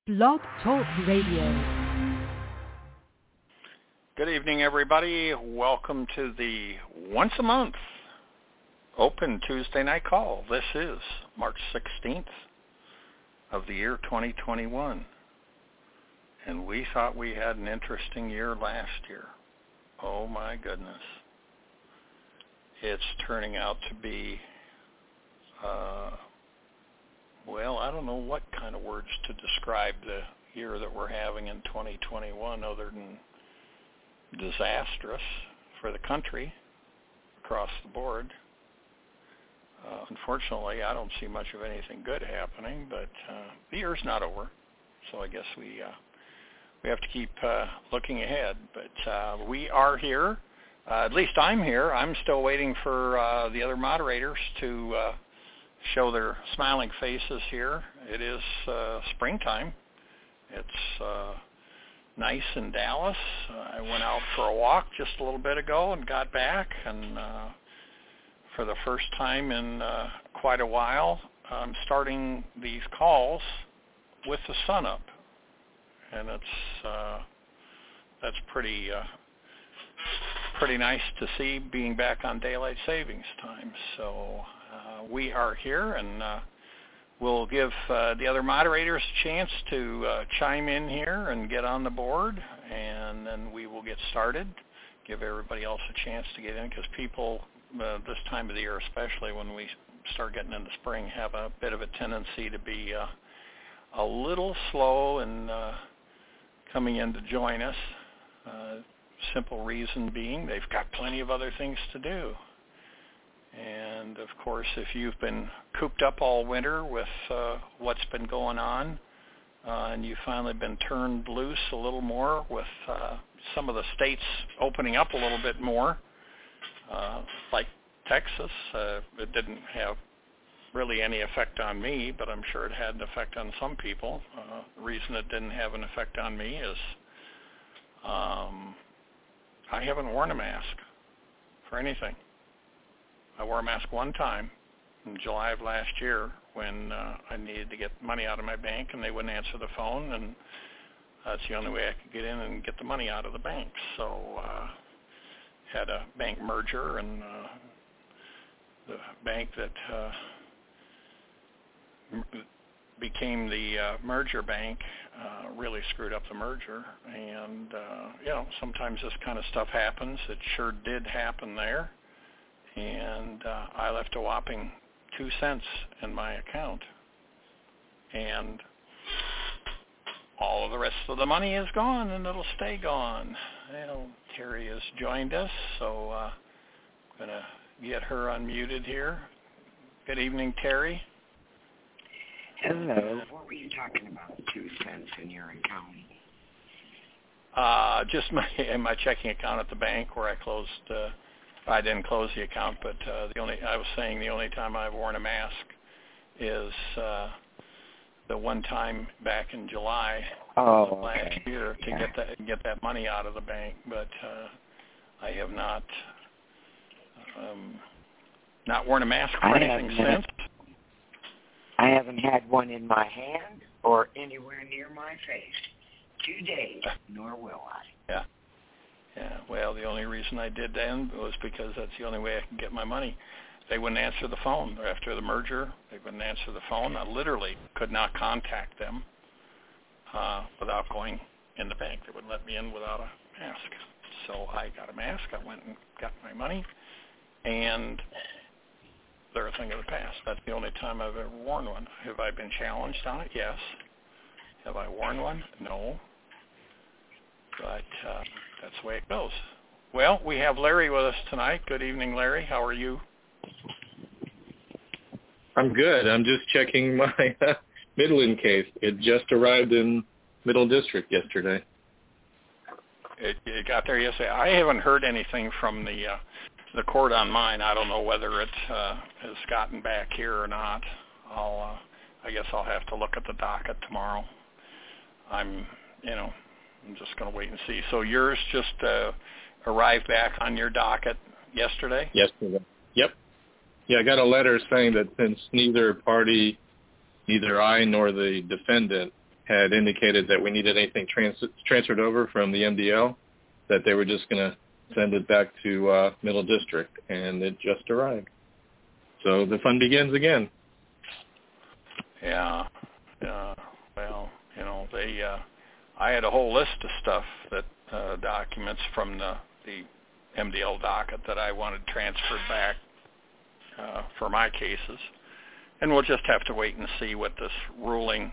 Blog Talk Radio. Good evening, everybody. Welcome to the once a month open Tuesday night call. This is March 16th of the year 2021. And we thought we had an interesting year last year. Oh my goodness. It's turning out to be, well, I don't know what kind of words to describe the year that we're having in 2021 other than disastrous for the country across the board. Unfortunately, I don't see much of anything good happening, but the year's not over, so I guess we have to keep looking ahead. But we are here. At least I'm here. I'm still waiting for the other moderators to show their smiling faces here. It is springtime. It's nice in Dallas. I went out for a walk just a little bit ago and got back, and for the first time in quite a while, I'm starting these calls with the sun up, and that's pretty nice to see, being back on daylight savings time. So we are here, and we'll give the other moderators a chance to chime in here and get on the board, and then we will get started. Give everybody else a chance to get in, because people, this time of the year especially, when we start getting into spring, have a bit of a tendency to be a little slow in coming in to join us. Simple reason being they've got plenty of other things to do. And, of course, if you've been cooped up all winter with what's been going on, and you've finally been turned loose a little more with some of the states opening up a little bit more, like Texas, it didn't have really any effect on me, but I'm sure it had an effect on some people. The reason it didn't have an effect on me is I haven't worn a mask for anything. I wore a mask one time in July of last year when I needed to get money out of my bank, and they wouldn't answer the phone, and that's the only way I could get in and get the money out of the bank. So had a bank merger, and the bank that became the merger bank really screwed up the merger. And, sometimes this kind of stuff happens. It sure did happen there. And I left a whopping 2 cents in my account, and all of the rest of the money is gone, and it'll stay gone. Terry has joined us, so I'm going to get her unmuted here. Good evening, Terry. Hello. What were you talking about, 2 cents in your account? Just my checking account at the bank where I closed. I didn't close the account, but I was saying the only time I've worn a mask is the one time back in July of last year to get that money out of the bank. But I have not worn a mask for anything since. I haven't had one in my hand or anywhere near my face 2 days, nor will I. Yeah. Yeah, well, the only reason I did then was because that's the only way I can get my money. They wouldn't answer the phone. After the merger, they wouldn't answer the phone. I literally could not contact them without going in the bank. They wouldn't let me in without a mask. So I got a mask. I went and got my money, and they're a thing of the past. That's the only time I've ever worn one. Have I been challenged on it? Yes. Have I worn one? No. But that's the way it goes. Well, we have Larry with us tonight. Good evening, Larry. How are you? I'm good. I'm just checking my Midland case. It just arrived in Middle District yesterday. It got there yesterday. I haven't heard anything from the court on mine. I don't know whether it has gotten back here or not. I guess I'll have to look at the docket tomorrow. I'm just going to wait and see. So yours just arrived back on your docket yesterday? Yesterday. Yep. Yeah, I got a letter saying that since neither party, neither I nor the defendant, had indicated that we needed anything transferred over from the MDL, that they were just going to send it back to Middle District, and it just arrived. So the fun begins again. Yeah. Well, I had a whole list of stuff that documents from the MDL docket that I wanted transferred back for my cases. And we'll just have to wait and see what this ruling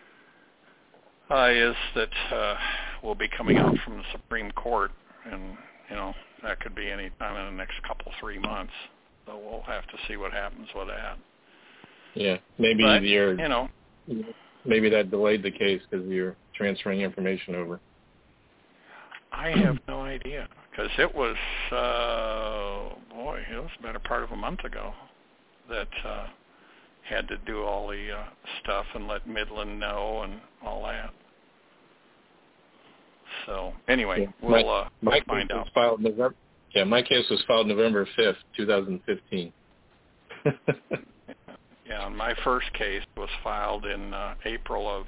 is that will be coming out from the Supreme Court. And, that could be any time in the next 3 months. So we'll have to see what happens with that. Yeah, maybe maybe that delayed the case because you're transferring information over. I have no idea, because it was, it was about a part of a month ago that had to do all the stuff and let Midland know and all that. So anyway, we'll find out. My case was filed November 5th, 2015. Yeah, my first case was filed in April of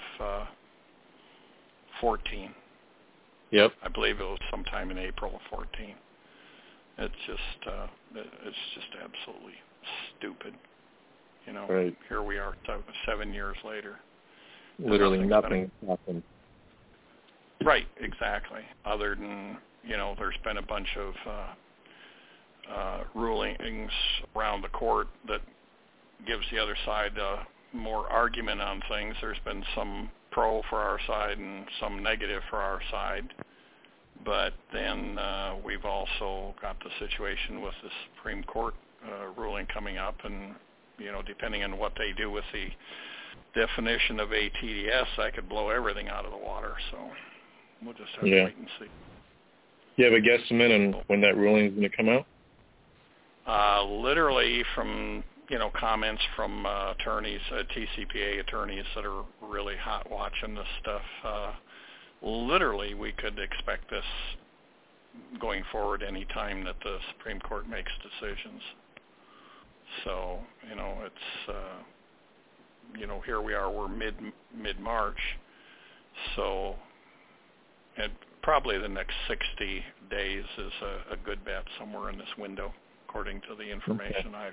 14. Yep. I believe it was sometime in April of 14. It's just absolutely stupid. Right. Here we are 7 years later. Literally nothing happened. Right, exactly. Other than, there's been a bunch of rulings around the court that gives the other side more argument on things. There's been some pro for our side and some negative for our side. But then we've also got the situation with the Supreme Court ruling coming up, and, depending on what they do with the definition of ATDS, that could blow everything out of the water. So we'll just have to wait and see. You have a guesstimate on when that ruling is going to come out? Literally from, comments from attorneys, TCPA attorneys that are really hot watching this stuff. Literally, we could expect this going forward any time that the Supreme Court makes decisions. So, it's, here we are, we're mid-March. So, and probably the next 60 days is a good bet, somewhere in this window, according to the information I've.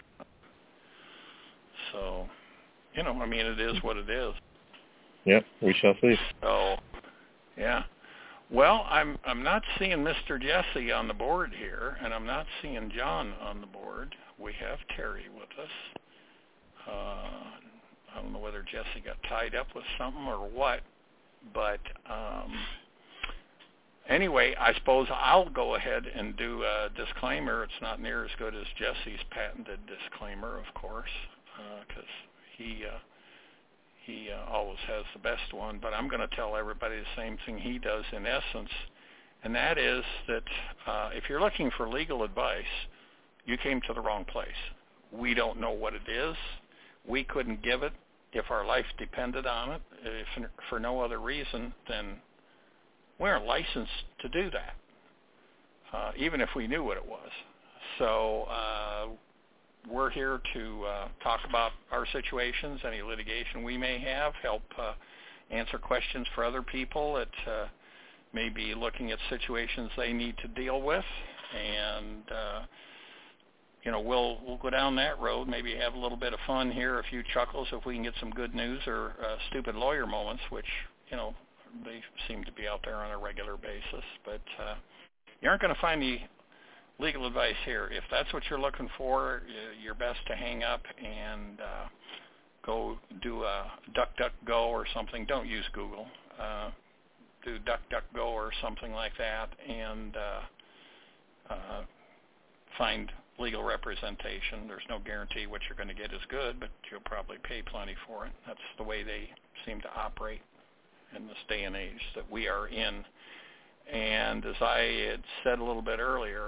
So, it is what it is. Yep, we shall see. So, yeah. Well, I'm not seeing Mr. Jesse on the board here, and I'm not seeing John on the board. We have Terry with us. I don't know whether Jesse got tied up with something or what, but anyway, I suppose I'll go ahead and do a disclaimer. It's not near as good as Jesse's patented disclaimer, of course, because he always has the best one. But I'm going to tell everybody the same thing he does in essence, and that is that if you're looking for legal advice, you came to the wrong place. We don't know what it is. We couldn't give it if our life depended on it, if for no other reason than we aren't licensed to do that, even if we knew what it was. So we're here to talk about our situations, any litigation we may have, help answer questions for other people that may be looking at situations they need to deal with, and we'll go down that road, maybe have a little bit of fun here, a few chuckles if we can get some good news, or stupid lawyer moments, which, they seem to be out there on a regular basis. But you aren't going to find any legal advice here. If that's what you're looking for, you're best to hang up and go do a DuckDuckGo or something. Don't use Google. Do DuckDuckGo or something like that, and find legal representation. There's no guarantee what you're going to get is good, but you'll probably pay plenty for it. That's the way they seem to operate in this day and age that we are in. And as I had said a little bit earlier,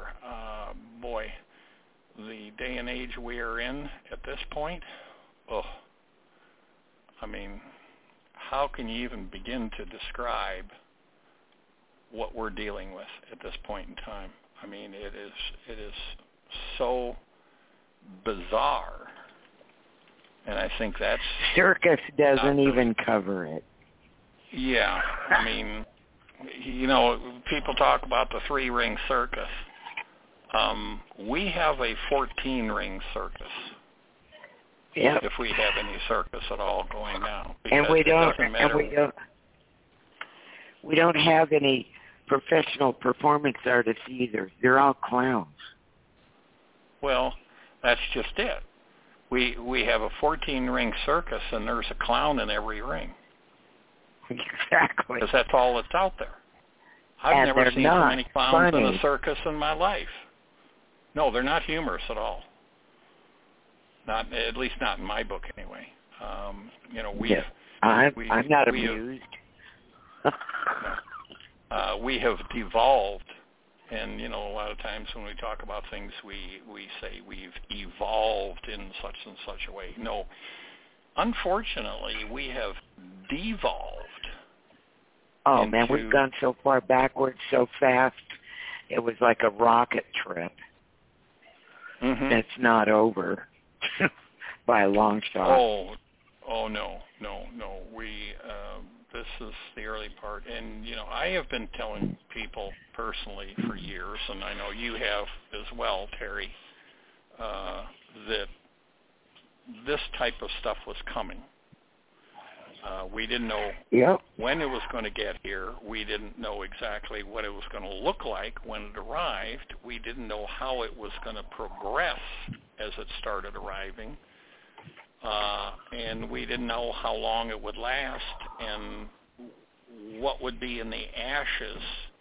the day and age we are in at this point, how can you even begin to describe what we're dealing with at this point in time? It is so bizarre, and I think that's... Circus doesn't even cover it. Yeah, I mean, you know, people talk about the 3-ring circus. We have a 14-ring circus. Yeah. If we have any circus at all going now, and we don't have any professional performance artists either. They're all clowns. Well, that's just it. We have a 14-ring circus, and there's a clown in every ring. Exactly. Because that's all that's out there. I've never seen so many clowns funny. in a circus in my life. No, they're not humorous at all. Not, at least not in my book, anyway. You know, I'm not amused. We have devolved, and you know, a lot of times when we talk about things, we say we've evolved in such and such a way. No, unfortunately, we have devolved. Oh man, we've gone so far backwards so fast. It was like a rocket trip. Mm-hmm. It's not over by a long shot. Oh no. We this is the early part, and you know, I have been telling people personally for years, and I know you have as well, Terry, that this type of stuff was coming. We didn't know when it was going to get here. We didn't know exactly what it was going to look like when it arrived. We didn't know how it was going to progress as it started arriving. And we didn't know how long it would last and what would be in the ashes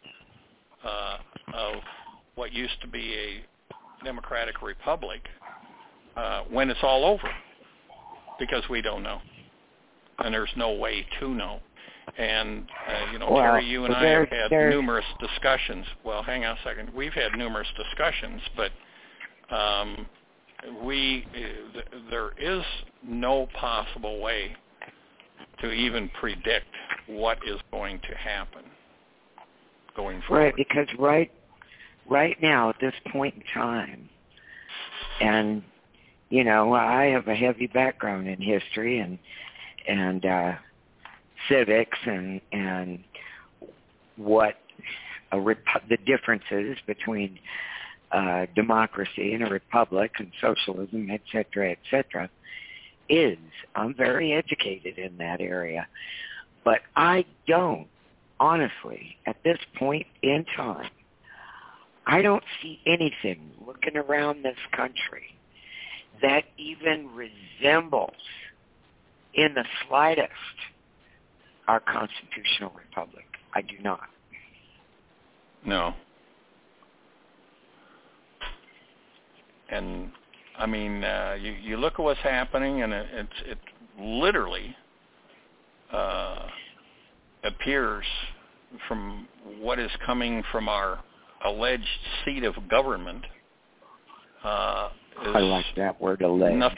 of what used to be a democratic republic when it's all over, because we don't know. And there's no way to know. And, you know, Terry, you and I have had numerous discussions. Well, hang on a second. We've had numerous discussions, but there is no possible way to even predict what is going to happen going forward. Right, because right now at this point in time, and, you know, I have a heavy background in history and civics and what the differences between democracy and a republic and socialism, et cetera, is. I'm very educated in that area. But I don't, honestly, at this point in time, I don't see anything looking around this country that even resembles in the slightest our constitutional republic. I do not. No. And I mean, you look at what's happening, and it literally appears from what is coming from our alleged seat of government. I like that word, alleged.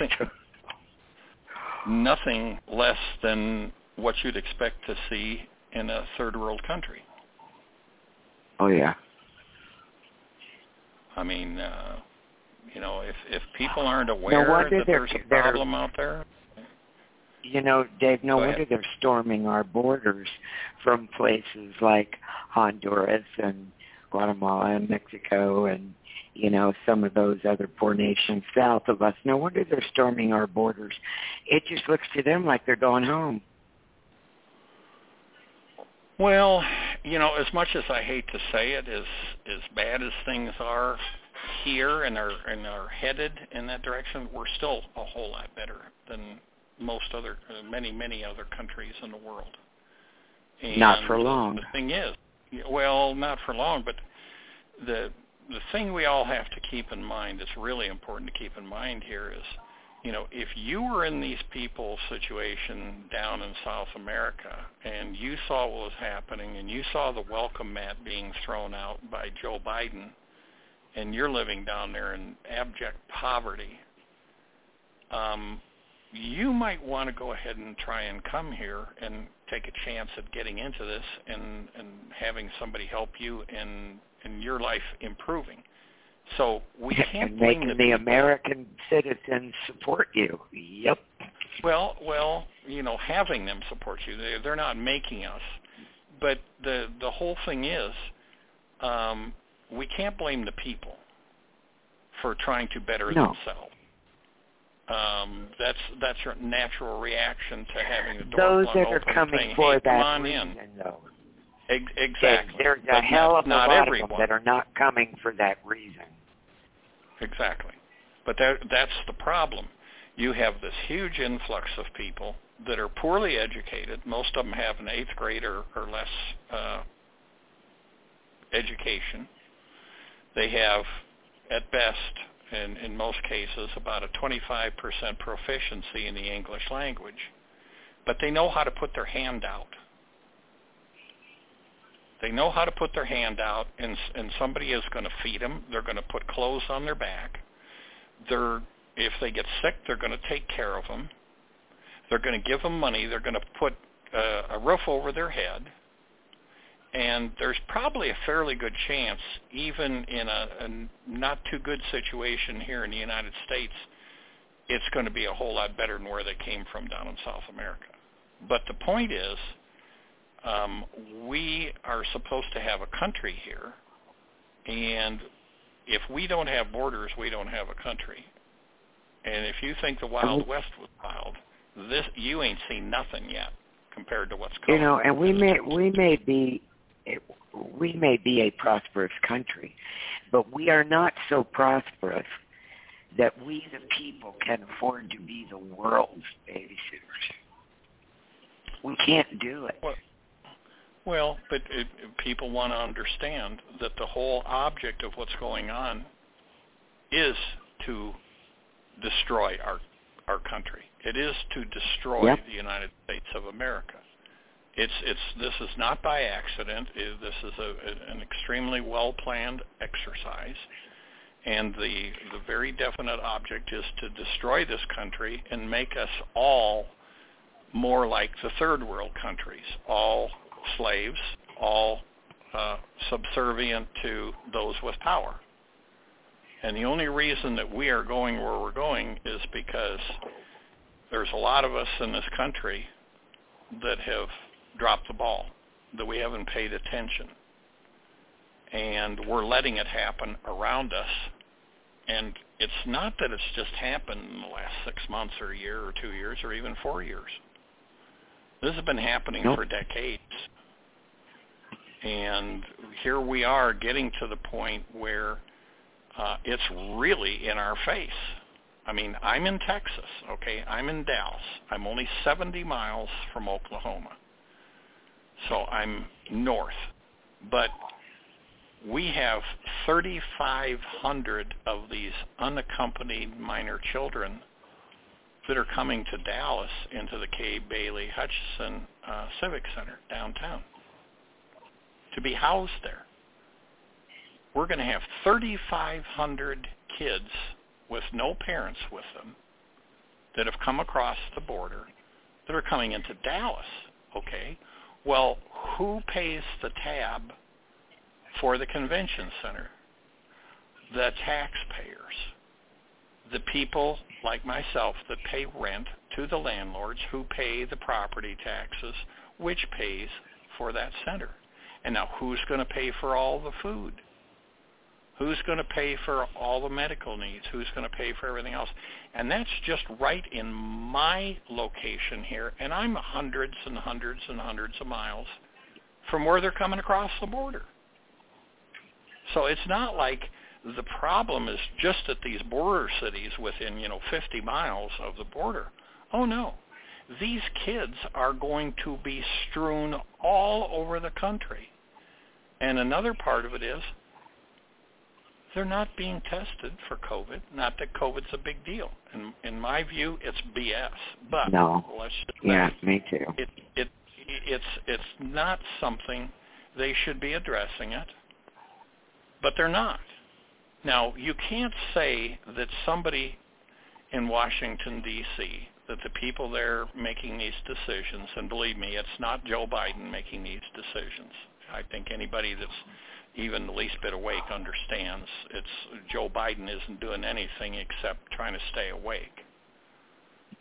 Nothing less than what you'd expect to see in a third world country. Oh yeah. I mean, you know, if people aren't aware that there's a problem out there. You know, Dave, no wonder they're storming our borders from places like Honduras and Guatemala and Mexico and, you know, some of those other poor nations south of us. No wonder they're storming our borders. It just looks to them like they're going home. Well, you know, as much as I hate to say it, as bad as things are here and are headed in that direction, we're still a whole lot better than most other, many other countries in the world. And not for long. The thing is, well, not for long, but the thing we all have to keep in mind, it's really important to keep in mind here is, you know, if you were in these people's situation down in South America and you saw what was happening and you saw the welcome mat being thrown out by Joe Biden and you're living down there in abject poverty, you might want to go ahead and try and come here and take a chance at getting into this and having somebody help you in your life improving. So we can't and blame making the American citizens support you. Yep. Well, having them support you, they're not making us. But the whole thing is, we can't blame the people for trying to better themselves. That's your natural reaction to having the door those flung that are open coming saying, for hey, come that on reason, in. though. Exactly. There's but a hell of a not lot everyone. of them that are not coming for that reason. Exactly. But that's the problem. You have this huge influx of people that are poorly educated. Most of them have an 8th grade or less education. They have, at best, in most cases, about a 25% proficiency in the English language. But they know how to put their hand out. They know how to put their hand out, and somebody is going to feed them. They're going to put clothes on their back. If they get sick, they're going to take care of them. They're going to give them money. They're going to put a roof over their head. And there's probably a fairly good chance, even in a not too good situation here in the United States, it's going to be a whole lot better than where they came from down in South America. But the point is, we are supposed to have a country here, and if we don't have borders, we don't have a country. And if you think the Wild West was wild, you ain't seen nothing yet compared to what's coming. And we may be a prosperous country, but we are not so prosperous that we the people can afford to be the world's babysitters. We can't do it. Well, but people want to understand that the whole object of what's going on is to destroy our country. It is to destroy the United States of America. This is not by accident. This is an extremely well-planned exercise, and the very definite object is to destroy this country and make us all more like the third world countries, all slaves, all subservient to those with power. And the only reason that we are going where we're going is because there's a lot of us in this country that have dropped the ball, that we haven't paid attention. And we're letting it happen around us. And it's not that it's just happened in the last 6 months or a year or 2 years or even 4 years. This has been happening for decades. And here we are getting to the point where it's really in our face. I mean, I'm in Texas, okay? I'm in Dallas. I'm only 70 miles from Oklahoma. So I'm north. But we have 3,500 of these unaccompanied minor children that are coming to Dallas into the Kay Bailey Hutchison Civic Center downtown to be housed there. We're going to have 3,500 kids with no parents with them that have come across the border that are coming into Dallas, okay? Well, who pays the tab for the convention center? The taxpayers. The people like myself that pay rent to the landlords who pay the property taxes, which pays for that center. And now who's going to pay for all the food? Who's going to pay for all the medical needs? Who's going to pay for everything else? And that's just right in my location here, and I'm hundreds and hundreds and hundreds of miles from where they're coming across the border. So it's not like the problem is just at these border cities within, 50 miles of the border. Oh, no. These kids are going to be strewn all over the country. And another part of it is they're not being tested for COVID. Not that COVID's a big deal. In my view, it's BS. But let's just say, me too. It's not something they should be addressing it, but they're not. Now, you can't say that somebody in Washington, D.C., that the people there making these decisions, and believe me, it's not Joe Biden making these decisions. I think anybody that's even the least bit awake understands Joe Biden isn't doing anything except trying to stay awake.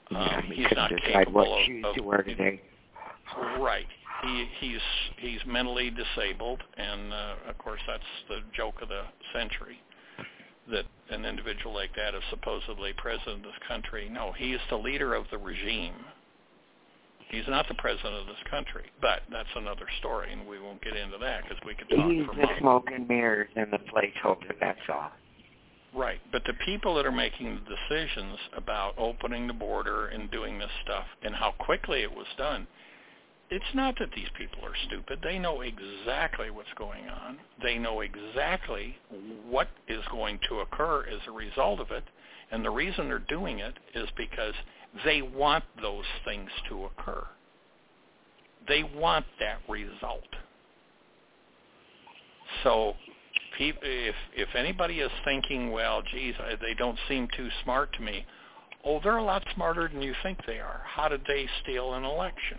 He couldn't decide what shoes to wear today. Right. He's mentally disabled, and of course that's the joke of the century, that an individual like that is supposedly president of this country. No, he is the leader of the regime. He's not the president of this country, but that's another story, and we won't get into that because we could talk He's for the months. smoke and mirrors and the placeholder, that's all. Right, but the people that are making the decisions about opening the border and doing this stuff and how quickly it was done, it's not that these people are stupid. They know exactly what's going on. They know exactly what is going to occur as a result of it, and the reason they're doing it is because they want those things to occur. They want that result. So if anybody is thinking, well, geez, they don't seem too smart to me, oh, they're a lot smarter than you think they are. How did they steal an election?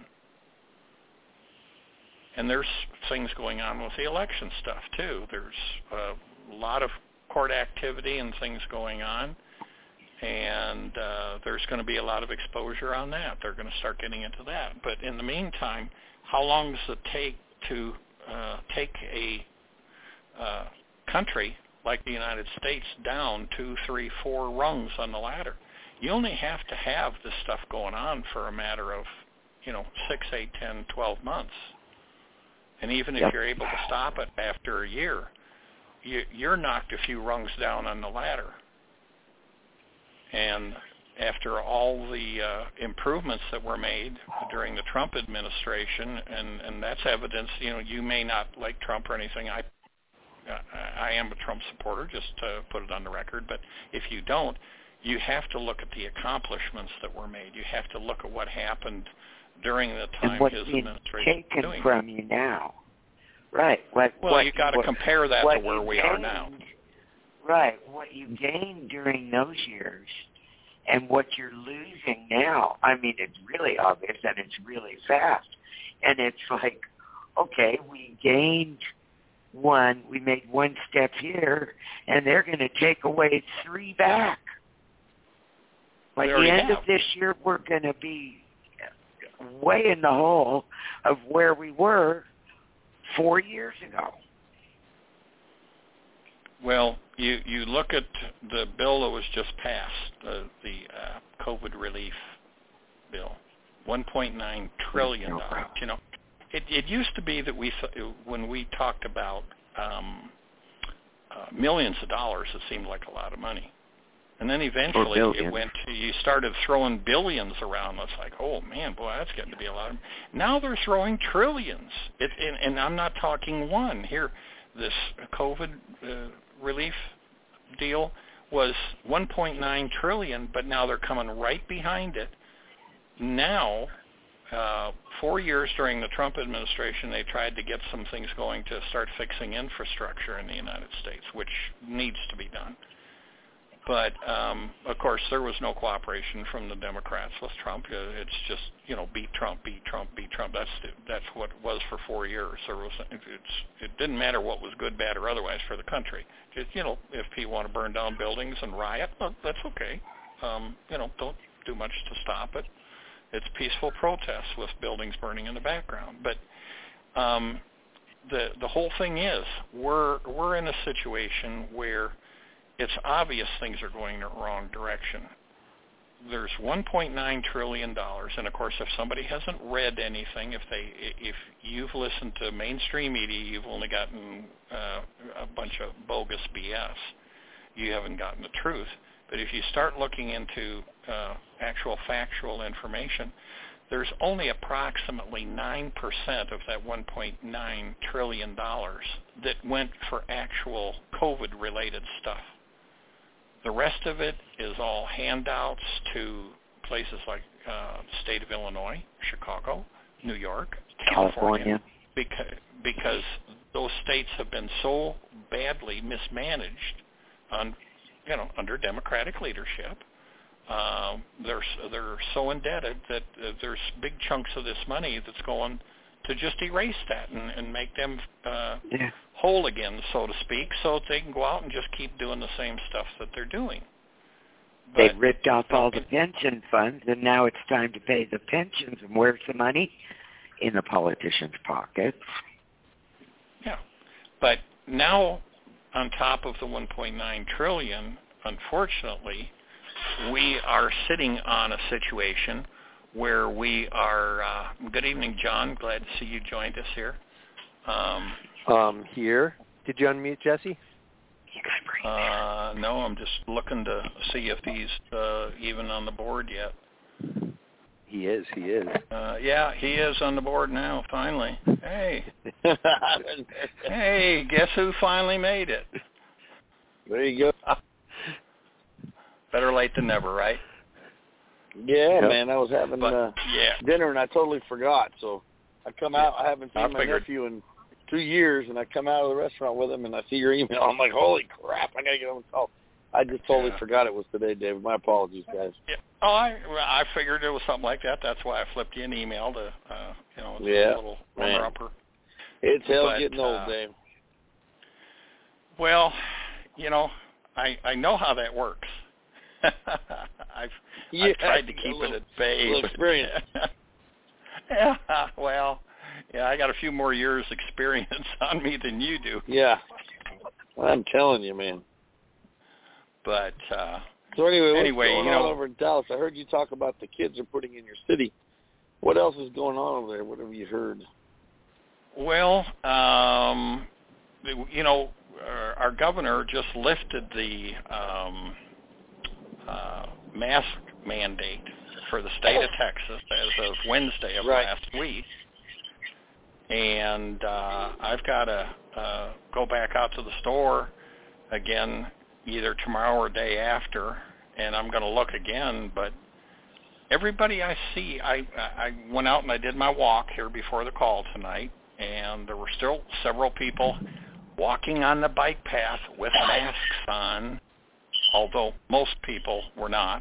And there's things going on with the election stuff, too. There's a lot of court activity and things going on, and there's going to be a lot of exposure on that. They're going to start getting into that. But in the meantime, how long does it take to take a country like the United States down 2, 3, 4 rungs on the ladder? You only have to have this stuff going on for a matter of, 6, 8, 10, 12 months. And even if you're able to stop it after a year, you're knocked a few rungs down on the ladder. And after all the improvements that were made during the Trump administration, and that's evidence, you may not like Trump or anything. I am a Trump supporter, just to put it on the record. But if you don't, you have to look at the accomplishments that were made. You have to look at what happened during the time his administration was doing from you now. Right. You got to compare that to where we are now. Right. What you gained during those years and what you're losing now, it's really obvious and it's really fast. And it's like, okay, we gained one, we made one step here, and they're going to take away 3 back. By the end of this year, we're going to be way in the hole of where we were 4 years ago. Well, you look at the bill that was just passed, the COVID relief bill, $1.9 trillion. It used to be that when we talked about millions of dollars, it seemed like a lot of money. And then eventually you started throwing billions around. It's like, oh, man, boy, that's getting to be a lot. Now they're throwing trillions. And I'm not talking one. Here, this COVID relief deal was $1.9 trillion, but now they're coming right behind it. Now, 4 years during the Trump administration, they tried to get some things going to start fixing infrastructure in the United States, which needs to be done. But, of course, there was no cooperation from the Democrats with Trump. It's just, beat Trump, beat Trump, beat Trump. That's what it was for 4 years. It didn't matter what was good, bad, or otherwise for the country. Just, if people want to burn down buildings and riot, well, that's okay. Don't do much to stop it. It's peaceful protests with buildings burning in the background. But the whole thing is we're in a situation where it's obvious things are going in the wrong direction. There's $1.9 trillion, and of course, if somebody hasn't read anything, if you've listened to mainstream media, you've only gotten a bunch of bogus BS. You haven't gotten the truth. But if you start looking into actual factual information, there's only approximately 9% of that $1.9 trillion that went for actual COVID-related stuff. The rest of it is all handouts to places like the state of Illinois, Chicago, New York, California. Because those states have been so badly mismanaged under Democratic leadership. They're so indebted that there's big chunks of this money that's going to just erase that and make them whole again, so to speak, so that they can go out and just keep doing the same stuff that they're doing. They've ripped off all the pension funds, and now it's time to pay the pensions. And where's the money? In the politicians' pockets. Yeah, but now on top of the $1.9 trillion, unfortunately, we are sitting on a situation where we are. Good evening, John. Glad to see you joined us here. Here. Did you unmute Jesse? No, I'm just looking to see if he's even on the board yet. He is. Yeah, he is on the board now, finally. Hey. Hey, guess who finally made it? There you go. Better late than never, right? Yeah, man, I was having yeah. dinner and I totally forgot. So I come out, I haven't seen my nephew in 2 years, and I come out of the restaurant with him, and I see your email. I'm like, holy crap, I got to get on the call. I just totally forgot it was today, David. My apologies, guys. Yeah. Oh, I figured it was something like that. That's why I flipped you an email to, a little runner-upper. It's hell getting old, Dave. Well, I know how that works. I've tried to keep it at bay. Little experience. Yeah, well, I got a few more years' experience on me than you do. Yeah, I'm telling you, man. But so anyway, what's going on over in Dallas? I heard you talk about the kids are putting in your city. What else is going on over there? What have you heard? Well, our governor just lifted the mask mandate for the state of Texas as of Wednesday of last week. And I've got to go back out to the store again either tomorrow or day after, and I'm going to look again. But everybody I see, I went out and I did my walk here before the call tonight, and there were still several people walking on the bike path with masks on, although most people were not.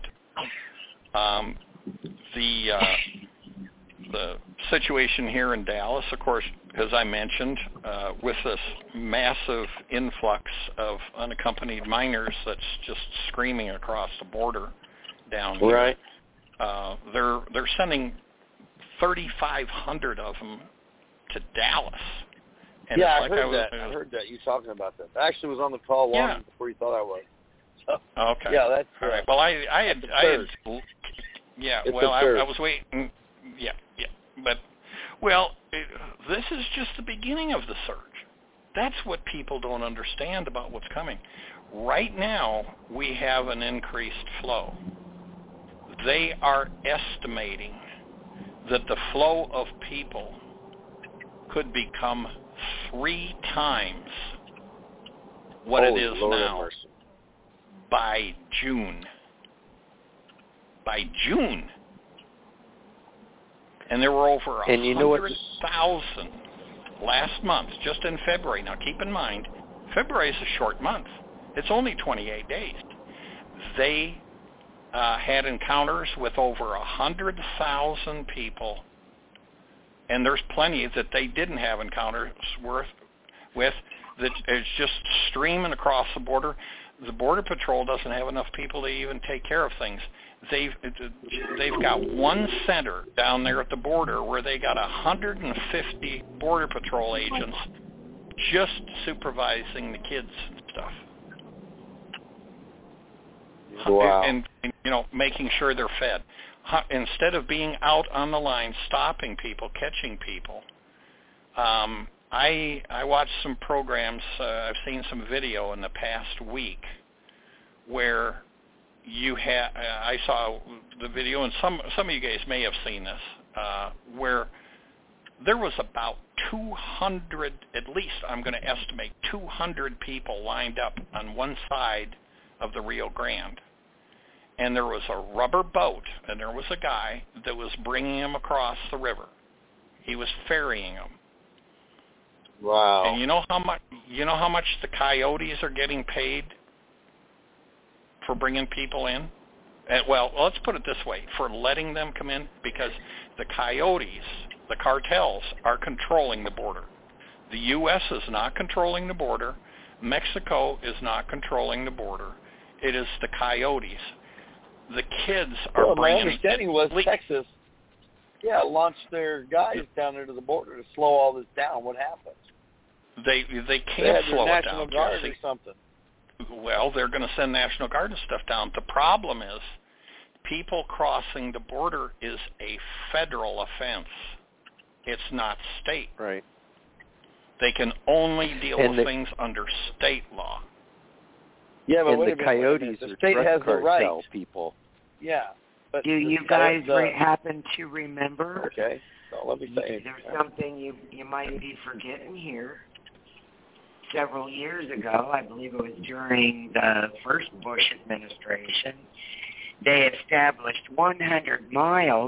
The situation here in Dallas, of course, as I mentioned, with this massive influx of unaccompanied minors that's just screaming across the border down here. Right. They're sending 3,500 of them to Dallas. And yeah, it's I heard that. You talking about that. I actually was on the call long before you thought I was. So, okay. Yeah, that's all right. Well, I had I was waiting. Yeah. But, this is just the beginning of the surge. That's what people don't understand about what's coming. Right now, we have an increased flow. They are estimating that the flow of people could become 3 times what it is now by June. By June. And there were over 100,000 last month, just in February. Now, keep in mind, February is a short month. It's only 28 days. They had encounters with over 100,000 people, and there's plenty that they didn't have encounters with that is just streaming across the border. The Border Patrol doesn't have enough people to even take care of things. They've got one center down there at the border where they got 150 Border Patrol agents just supervising the kids and stuff. Wow. And making sure they're fed. Instead of being out on the line, stopping people, catching people. I watched some programs. I've seen some video in the past week where I saw the video, and some of you guys may have seen this, where there was about 200, at least I'm going to estimate 200 people lined up on one side of the Rio Grande. And there was a rubber boat, and there was a guy that was bringing them across the river. He was ferrying them. Wow. And you know how much the coyotes are getting paid for bringing people in? Well, let's put it this way, for letting them come in, because the coyotes, the cartels, are controlling the border. The U.S. is not controlling the border. Mexico is not controlling the border. It is the coyotes. the kids are well, bringing... my understanding was Texas, launched their guys down there to the border to slow all this down. What happened? They can't they had slow their it down, National Guard Jesse. or something. Well, they're going to send National Guard and stuff down. The problem is people crossing the border is a federal offense. It's not state. Right. They can only deal with things under state law. Yeah, but and wait the a minute, coyotes the are state drug has the right. cartel people. Yeah. But do you guys happen to remember? Okay. So let me say. There's something you might be forgetting here. Several years ago, I believe it was during the first Bush administration, they established 100 miles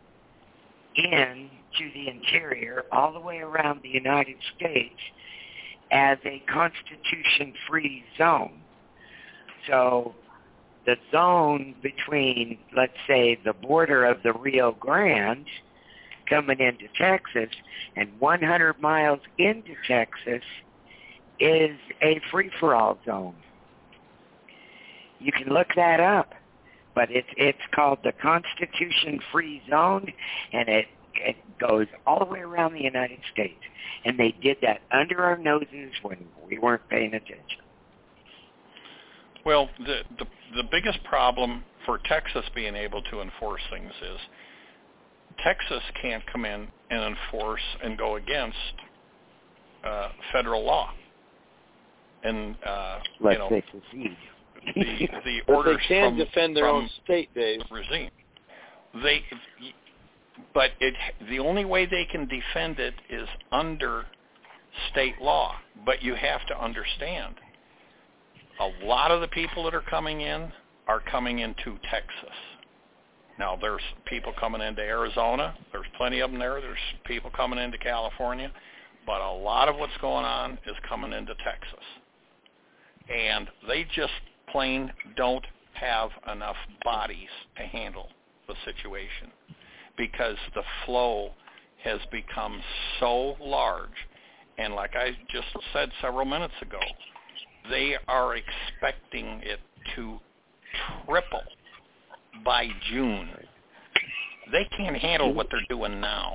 into the interior, all the way around the United States, as a Constitution-free zone. So the zone between, let's say, the border of the Rio Grande coming into Texas and 100 miles into Texas is a free-for-all zone. You can look that up, but it's called the Constitution-Free Zone, and it goes all the way around the United States. And they did that under our noses when we weren't paying attention. Well, the biggest problem for Texas being able to enforce things is Texas can't come in and enforce and go against federal law. And they concede. the orders they can defend their own state, Dave. Regime. The only way they can defend it is under state law. But you have to understand, a lot of the people that are coming in are coming into Texas. Now, there's people coming into Arizona. There's plenty of them there. There's people coming into California. But a lot of what's going on is coming into Texas. And they just plain don't have enough bodies to handle the situation because the flow has become so large. And like I just said several minutes ago, they are expecting it to triple by June. They can't handle what they're doing now.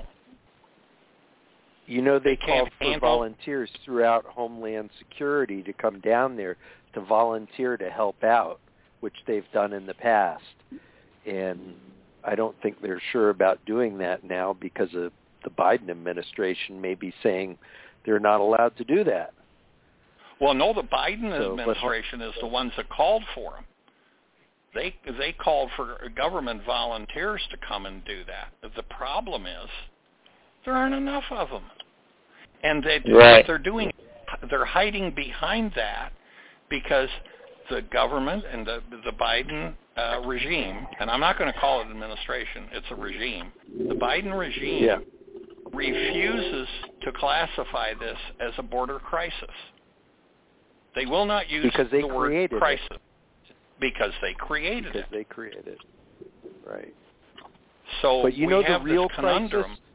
You know, they called for volunteers throughout Homeland Security to come down there to volunteer to help out, which they've done in the past. And I don't think they're sure about doing that now because of the Biden administration may be saying they're not allowed to do that. Well, no, the Biden administration is the ones that called for them. They called for government volunteers to come and do that. The problem is there aren't enough of them. And they're hiding behind that because the government and the Biden regime, and I'm not going to call it administration, it's a regime. The Biden regime refuses to classify this as a border crisis. They will not use the word crisis because they created it. Right. So but you know have the real this conundrum. Crisis?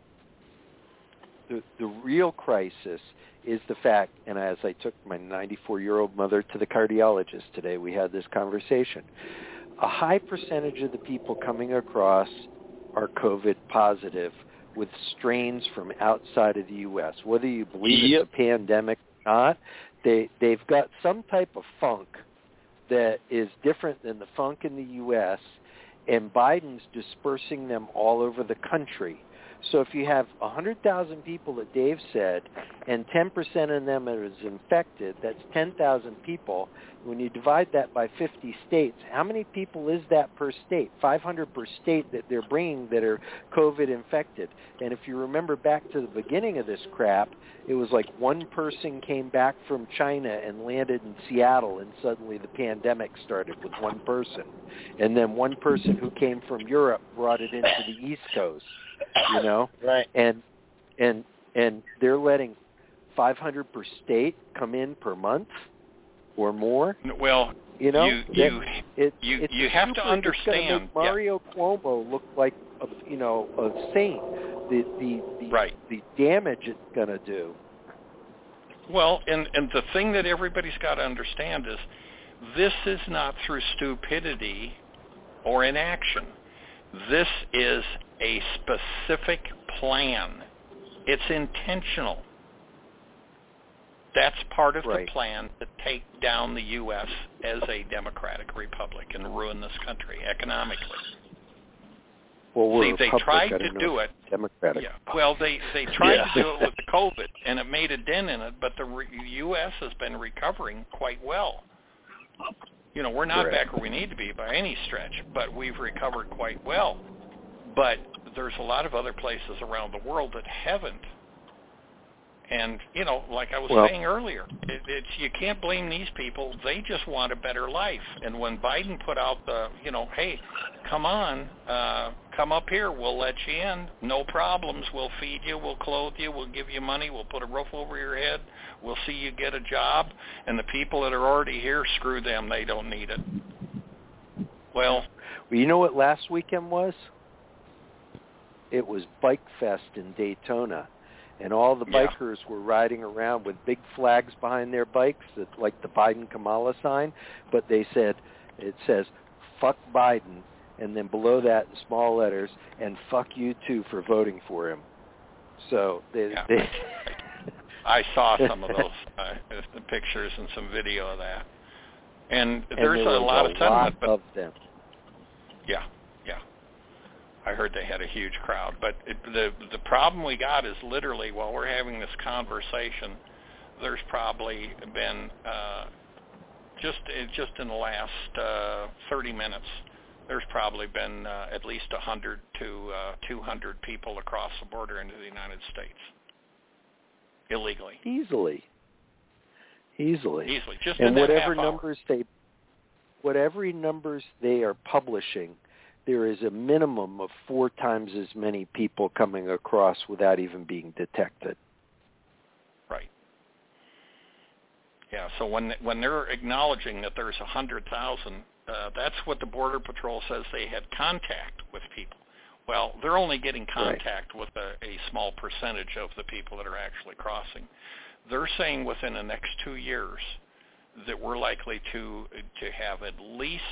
The real crisis is the fact, and as I took my 94-year-old mother to the cardiologist today, we had this conversation. A high percentage of the people coming across are COVID positive with strains from outside of the U.S. Whether you believe it's a pandemic or not, they've got some type of funk that is different than the funk in the U.S., and Biden's dispersing them all over the country. So if you have 100,000 people that Dave said, and 10% of them is infected, that's 10,000 people. When you divide that by 50 states, how many people is that per state? 500 per state that they're bringing that are COVID infected. And if you remember back to the beginning of this crap, it was like one person came back from China and landed in Seattle, and suddenly the pandemic started with one person. And then one person who came from Europe brought it into the East Coast. You know, right? And they're letting 500 per state come in per month or more. Well, you know, you have to understand. It's going to make Mario Cuomo look like a saint. The damage it's going to do. Well, and the thing that everybody's got to understand is this is not through stupidity or inaction. This is a specific plan. It's intentional. That's part of the plan to take down the U.S. as a democratic republic and ruin this country economically. Well, see, they tried to do it. Democratic. Yeah. Well, they tried to do it with the COVID, and it made a dent in it. But the U.S. has been recovering quite well. You know, we're not back where we need to be by any stretch, but we've recovered quite well. But there's a lot of other places around the world that haven't. And, you know, like I was saying earlier, you can't blame these people. They just want a better life. And when Biden put out the, you know, hey, come on, come up here, we'll let you in, no problems, we'll feed you, we'll clothe you, we'll give you money, we'll put a roof over your head, we'll see you get a job, and the people that are already here, screw them, they don't need it. Well, you know what last weekend was? It was Bike Fest in Daytona. And all the bikers were riding around with big flags behind their bikes, like the Biden-Kamala sign. But it says, fuck Biden, and then below that in small letters, and fuck you too for voting for him. So I saw some of those pictures and some video of that. And there's a lot of sentiment. Of them. Yeah. I heard they had a huge crowd, but the problem we got is literally while we're having this conversation, there's probably been just in the last 30 minutes, there's probably been at least 100 to 200 people across the border into the United States illegally. Easily, just and in whatever that numbers they are publishing. There is a minimum of 4 times as many people coming across without even being detected. Right. Yeah, so when they're acknowledging that there's 100,000, that's what the Border Patrol says they had contact with people. Well, they're only getting contact with a small percentage of the people that are actually crossing. They're saying within the next 2 years that we're likely to have at least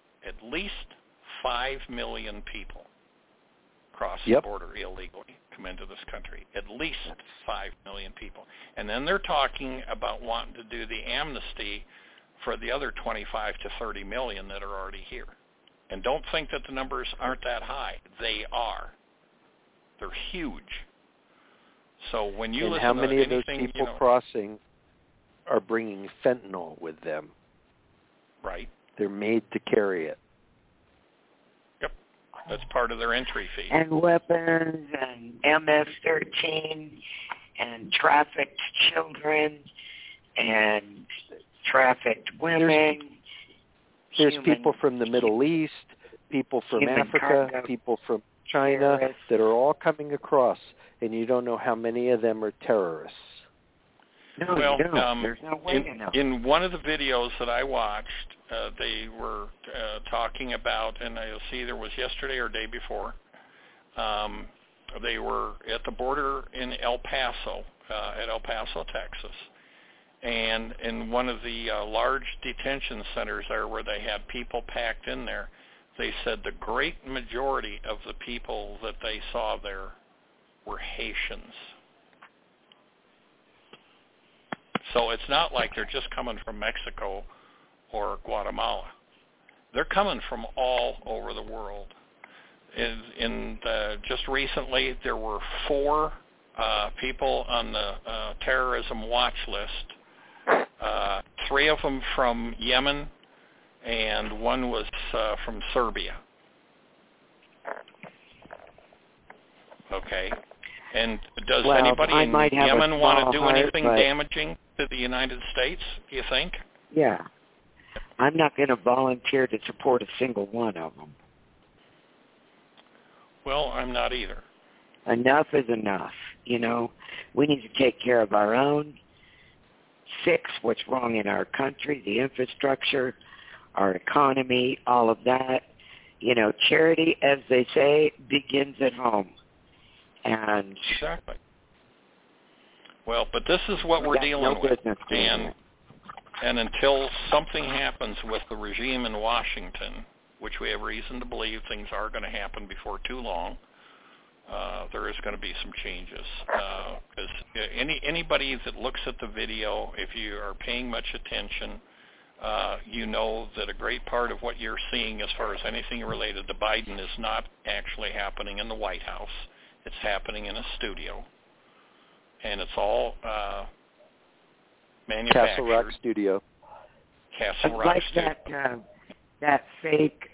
5 million people cross the border illegally, come into this country. At least 5 million people. And then they're talking about wanting to do the amnesty for the other 25 to 30 million that are already here. And don't think that the numbers aren't that high. They are. They're huge. So when you listen to anything, how many of those people crossing are bringing fentanyl with them? Right. They're made to carry it. That's part of their entry fee. And weapons and MS-13 and trafficked children and trafficked women. There's people from the Middle East, people from Africa, people from China that are all coming across, and you don't know how many of them are terrorists. No, well, there's no way to know. In one of the videos that I watched, they were talking about, and you'll see there was yesterday or day before, they were at the border in El Paso, Texas. And in one of the large detention centers there where they had people packed in there, they said the great majority of the people that they saw there were Haitians. So it's not like they're just coming from Mexico or Guatemala. They're coming from all over the world. Just recently, there were 4 people on the terrorism watch list. 3 of them from Yemen, and 1 was from Serbia. Okay. And does anybody in Yemen want to do anything damaging to the United States, do you think? Yeah. I'm not going to volunteer to support a single one of them. Well, I'm not either. Enough is enough. You know, we need to take care of our own, fix what's wrong in our country, the infrastructure, our economy, all of that. You know, charity, as they say, begins at home. And exactly. Well, but this is what we're dealing with. And until something happens with the regime in Washington, which we have reason to believe things are going to happen before too long, there is going to be some changes. Because anybody that looks at the video, if you are paying much attention, you know that a great part of what you're seeing as far as anything related to Biden is not actually happening in the White House. It's happening in a studio. And it's all manufactured. Castle Rock Studio. Castle Rock Studio. That fake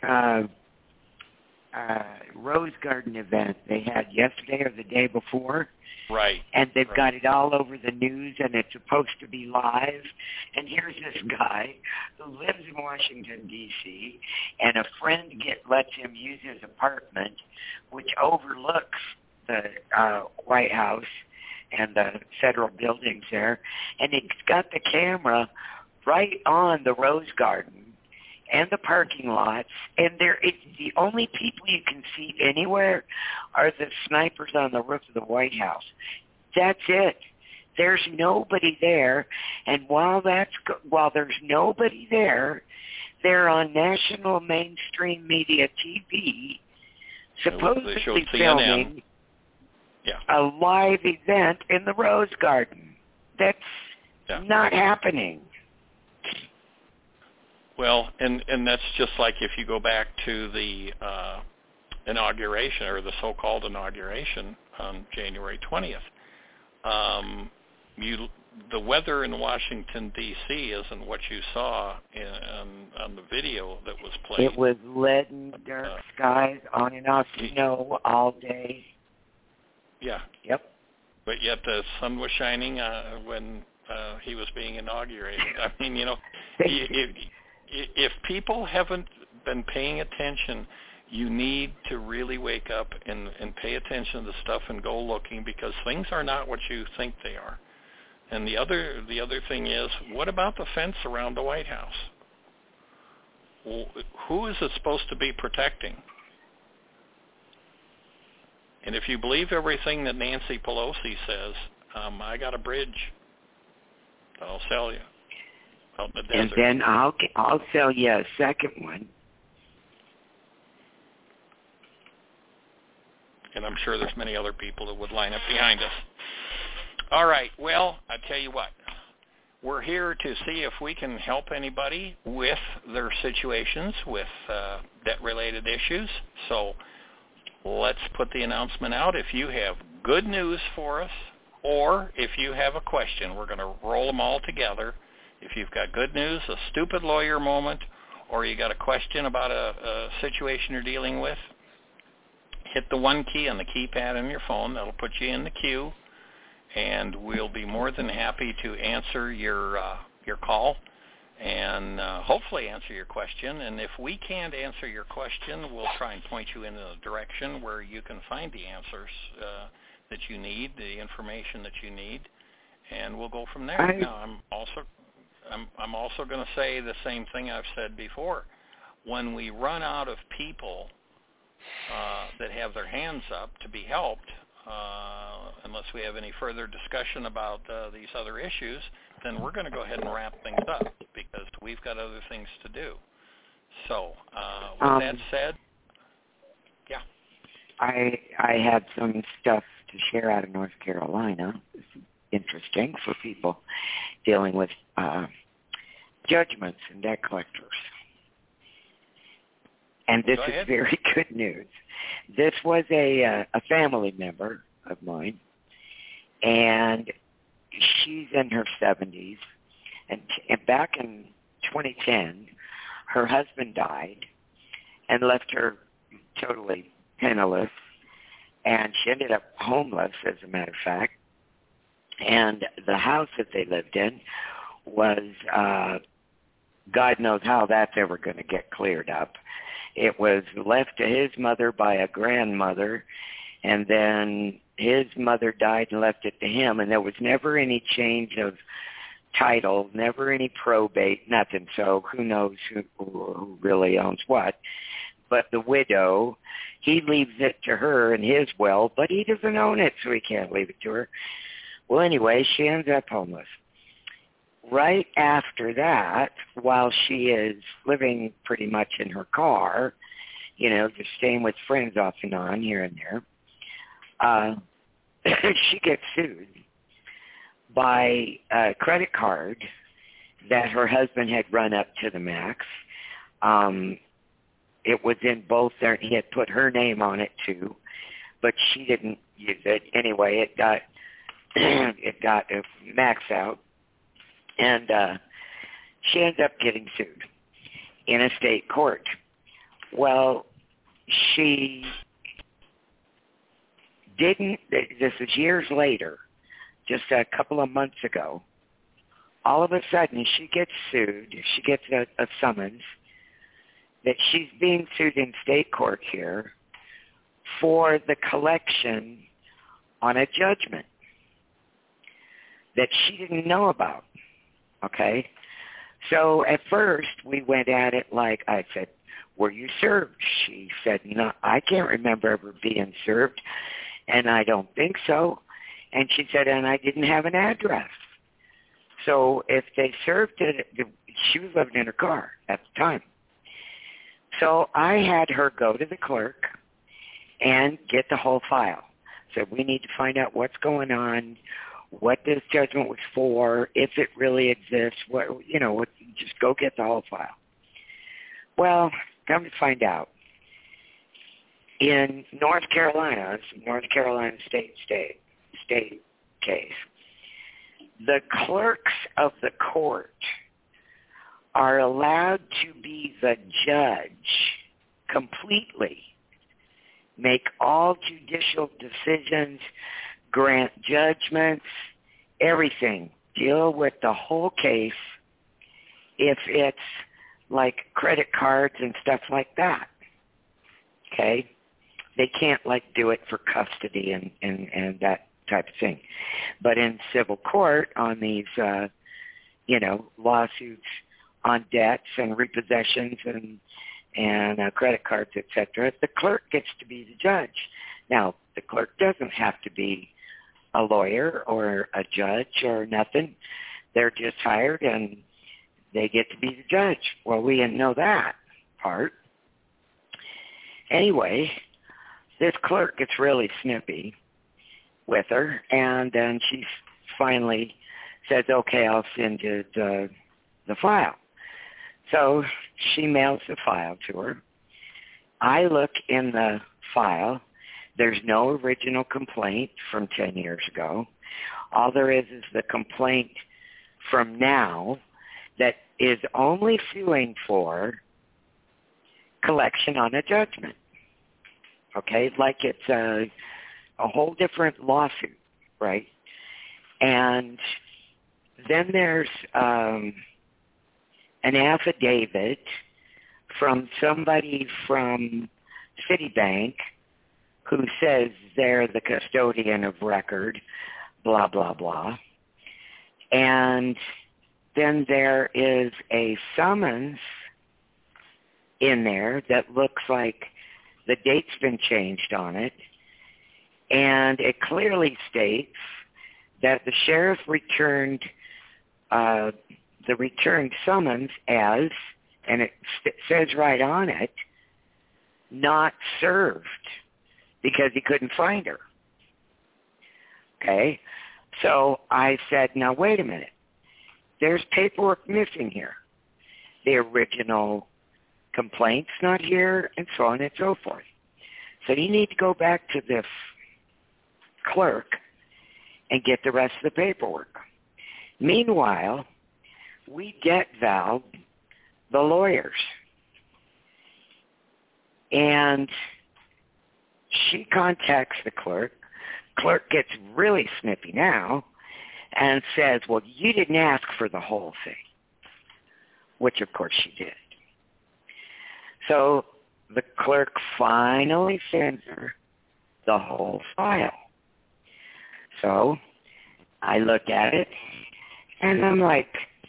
Rose Garden event they had yesterday or the day before. Right. And they've got it all over the news, and it's supposed to be live. And here's this guy who lives in Washington, D.C., and a friend lets him use his apartment, which overlooks the White House and the federal buildings there. And it's got the camera right on the Rose Garden and the parking lots, and it's the only people you can see anywhere are the snipers on the roof of the White House. That's it. There's nobody there, and while there's nobody there, they're on national mainstream media TV, supposedly filming a live event in the Rose Garden. That's not happening. Well, and that's just like if you go back to the inauguration, or the so-called inauguration on January 20th. The weather in Washington, D.C. isn't what you saw on the video that was played. It was leaden, dark skies, on and off snow all day. Yeah. Yep. But yet the sun was shining when he was being inaugurated. I mean, if people haven't been paying attention, you need to really wake up and pay attention to stuff and go looking, because things are not what you think they are. And the other thing is, what about the fence around the White House? Who is it supposed to be protecting? And if you believe everything that Nancy Pelosi says, I got a bridge I'll sell you. Out in the desert. And then I'll sell you a second one. And I'm sure there's many other people that would line up behind us. All right. Well, I tell you what. We're here to see if we can help anybody with their situations with debt-related issues. So let's put the announcement out. If you have good news for us, or if you have a question, we're going to roll them all together. If you've got good news, a stupid lawyer moment, or you got a question about a situation you're dealing with, hit the 1 key on the keypad on your phone. That'll put you in the queue, and we'll be more than happy to answer your call and hopefully answer your question. And if we can't answer your question, we'll try and point you in a direction where you can find the answers that you need, the information that you need, and we'll go from there. Now, I'm also going to say the same thing I've said before. When we run out of people that have their hands up to be helped, unless we have any further discussion about these other issues, then we're going to go ahead and wrap things up because we've got other things to do. So, with that said, yeah. I had some stuff to share out of North Carolina. It's interesting for people dealing with judgments and debt collectors. And this is very good news. This was a family member of mine, and she's in her 70s. And back in 2010, her husband died and left her totally penniless, and she ended up homeless, as a matter of fact. And the house that they lived in was, God knows how that's ever going to get cleared up. It was left to his mother by a grandmother, and then his mother died and left it to him, and there was never any change of title, never any probate, nothing. So who knows who really owns what. But the widow, he leaves it to her in his will, but he doesn't own it, so he can't leave it to her. Well, anyway, she ends up homeless. right after that, while she is living pretty much in her car, just staying with friends off and on here and there, she gets sued by a credit card that her husband had run up to the max. It was in both there. He had put her name on it too, but she didn't use it. Anyway, it got a max out, and she ended up getting sued in a state court. Well, she didn't. This is years later, just a couple of months ago. All of a sudden, she gets sued. She gets a summons that she's being sued in state court here for the collection on a judgment that she didn't know about, okay? So at first, we went at it like, I said, were you served? She said, no, I can't remember ever being served, and I don't think so. And she said, and I didn't have an address. So if they served it, she was living in her car at the time. So I had her go to the clerk and get the whole file. So we need to find out what's going on, what this judgment was for, if it really exists, just go get the whole file. Well, come to find out, in North Carolina state case, the clerks of the court are allowed to be the judge completely, make all judicial decisions, grant judgments, everything, deal with the whole case if it's like credit cards and stuff like that. Okay? They can't do it for custody and that type of thing. But in civil court on these, lawsuits on debts and repossessions and credit cards, etc., the clerk gets to be the judge. Now, the clerk doesn't have to be a lawyer or a judge or nothing. They're just hired and they get to be the judge. Well, we didn't know that part. Anyway, this clerk gets really snippy with her, and then she finally says, okay, I'll send you the file. So she mails the file to her. I look in the file. There's no original complaint from 10 years ago. All there is the complaint from now that is only suing for collection on a judgment. Okay, like it's a whole different lawsuit, right? And then there's an affidavit from somebody from Citibank who says they're the custodian of record, blah, blah, blah. And then there is a summons in there that looks like the date's been changed on it, and it clearly states that the sheriff returned the returned summons as, and it says right on it, not served, because he couldn't find her. Okay? So I said, now wait a minute. There's paperwork missing here. The original complaint's not here, and so on and so forth. So you need to go back to this clerk and get the rest of the paperwork. Meanwhile, we get Val the lawyers. And she contacts the clerk. Clerk gets really snippy now and says, well, you didn't ask for the whole thing, which of course she did. So the clerk finally sends her the whole file. So I look at it and I'm like,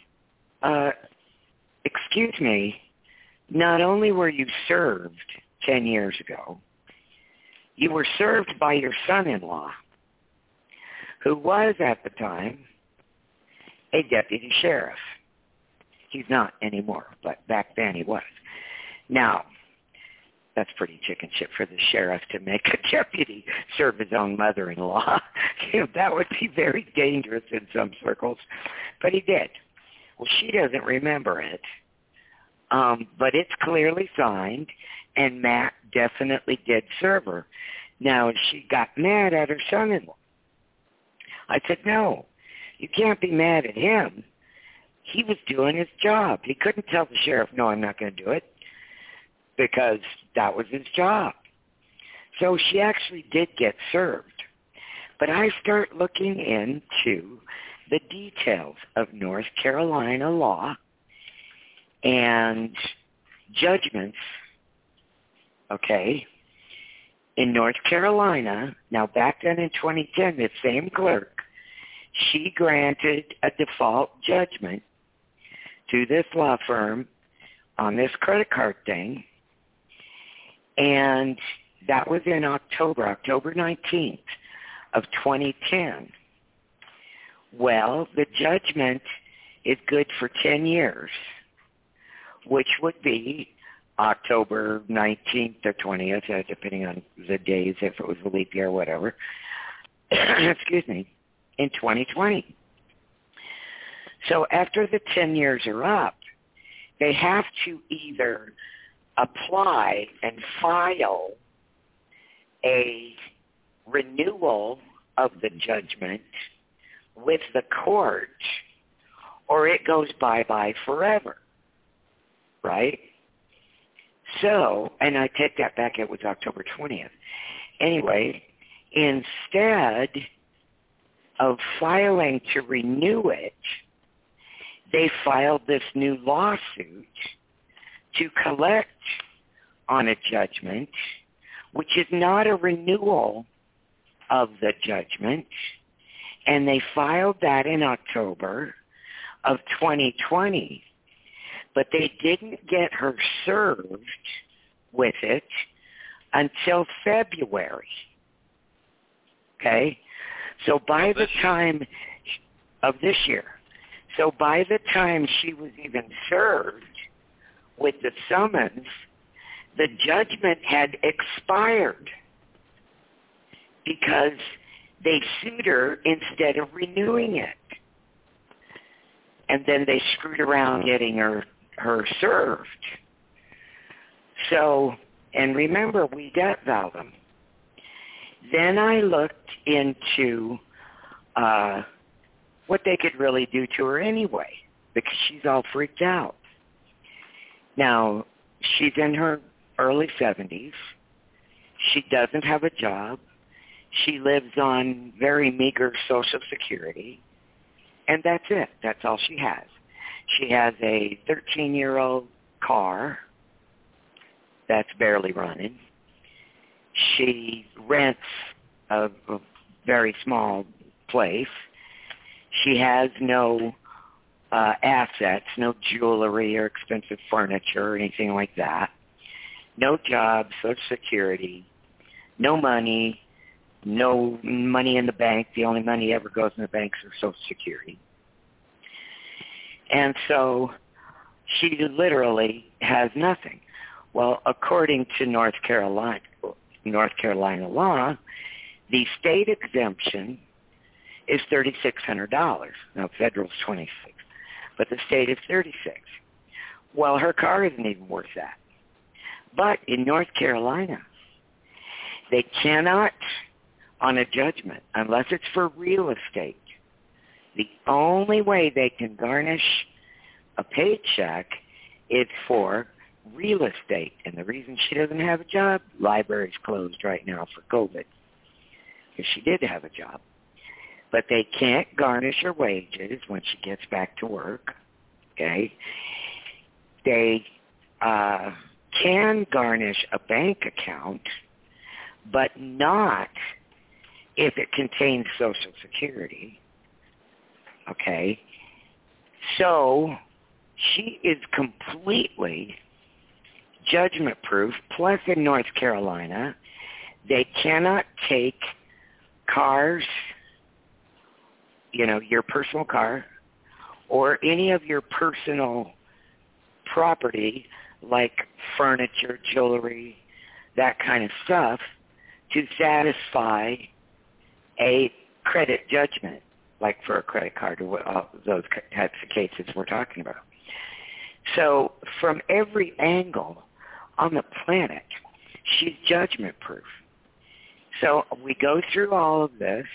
excuse me, not only were you served 10 years ago, you were served by your son-in-law, who was at the time a deputy sheriff. He's not anymore, but back then he was. Now, that's pretty chicken shit for the sheriff to make a deputy serve his own mother-in-law. That would be very dangerous in some circles, but he did. Well, she doesn't remember it, but it's clearly signed, and Matt definitely did serve her. Now, she got mad at her son-in-law. I said, no, you can't be mad at him. He was doing his job. He couldn't tell the sheriff, no, I'm not going to do it, because that was his job. So she actually did get served. But I start looking into the details of North Carolina law and judgments, okay? In North Carolina, now back then in 2010, the same clerk, she granted a default judgment to this law firm on this credit card thing, and that was in October 19th of 2010. Well, the judgment is good for 10 years, which would be October 19th or 20th, depending on the days, if it was a leap year or whatever, excuse me, in 2020. So after the 10 years are up, they have to either apply and file a renewal of the judgment with the court, or it goes bye-bye forever, right? So, and I take that back, it was October 20th. Anyway, instead of filing to renew it, they filed this new lawsuit to collect on a judgment, which is not a renewal of the judgment, and they filed that in October of 2020, but they didn't get her served with it until February. Okay? So by the time of this year, so by the time she was even served with the summons, the judgment had expired because they sued her instead of renewing it. And then they screwed around getting her served. So, and remember, we debt valved them. Then I looked into what they could really do to her anyway, because she's all freaked out. Now, she's in her early 70s. She doesn't have a job. She lives on very meager Social Security. And that's it. That's all she has. She has a 13-year-old car that's barely running. She rents a very small place. She has no assets, no jewelry or expensive furniture or anything like that. No job, Social Security, no money in the bank. The only money ever goes in the bank is Social Security. And so she literally has nothing. Well, according to North Carolina law, the state exemption is $3,600. Now, federal's $26, but the state is $36. Well, her car isn't even worth that. But in North Carolina, they cannot, on a judgment, unless it's for real estate, the only way they can garnish a paycheck is for real estate. And the reason she doesn't have a job, library's closed right now for COVID, because she did have a job. But they can't garnish her wages when she gets back to work, okay? They can garnish a bank account, but not if it contains Social Security, okay? So she is completely judgment-proof. Plus, in North Carolina, they cannot take cars, your personal car, or any of your personal property like furniture, jewelry, that kind of stuff to satisfy a credit judgment, like for a credit card or those types of cases we're talking about. So from every angle on the planet, she's judgment-proof. So we go through all of this,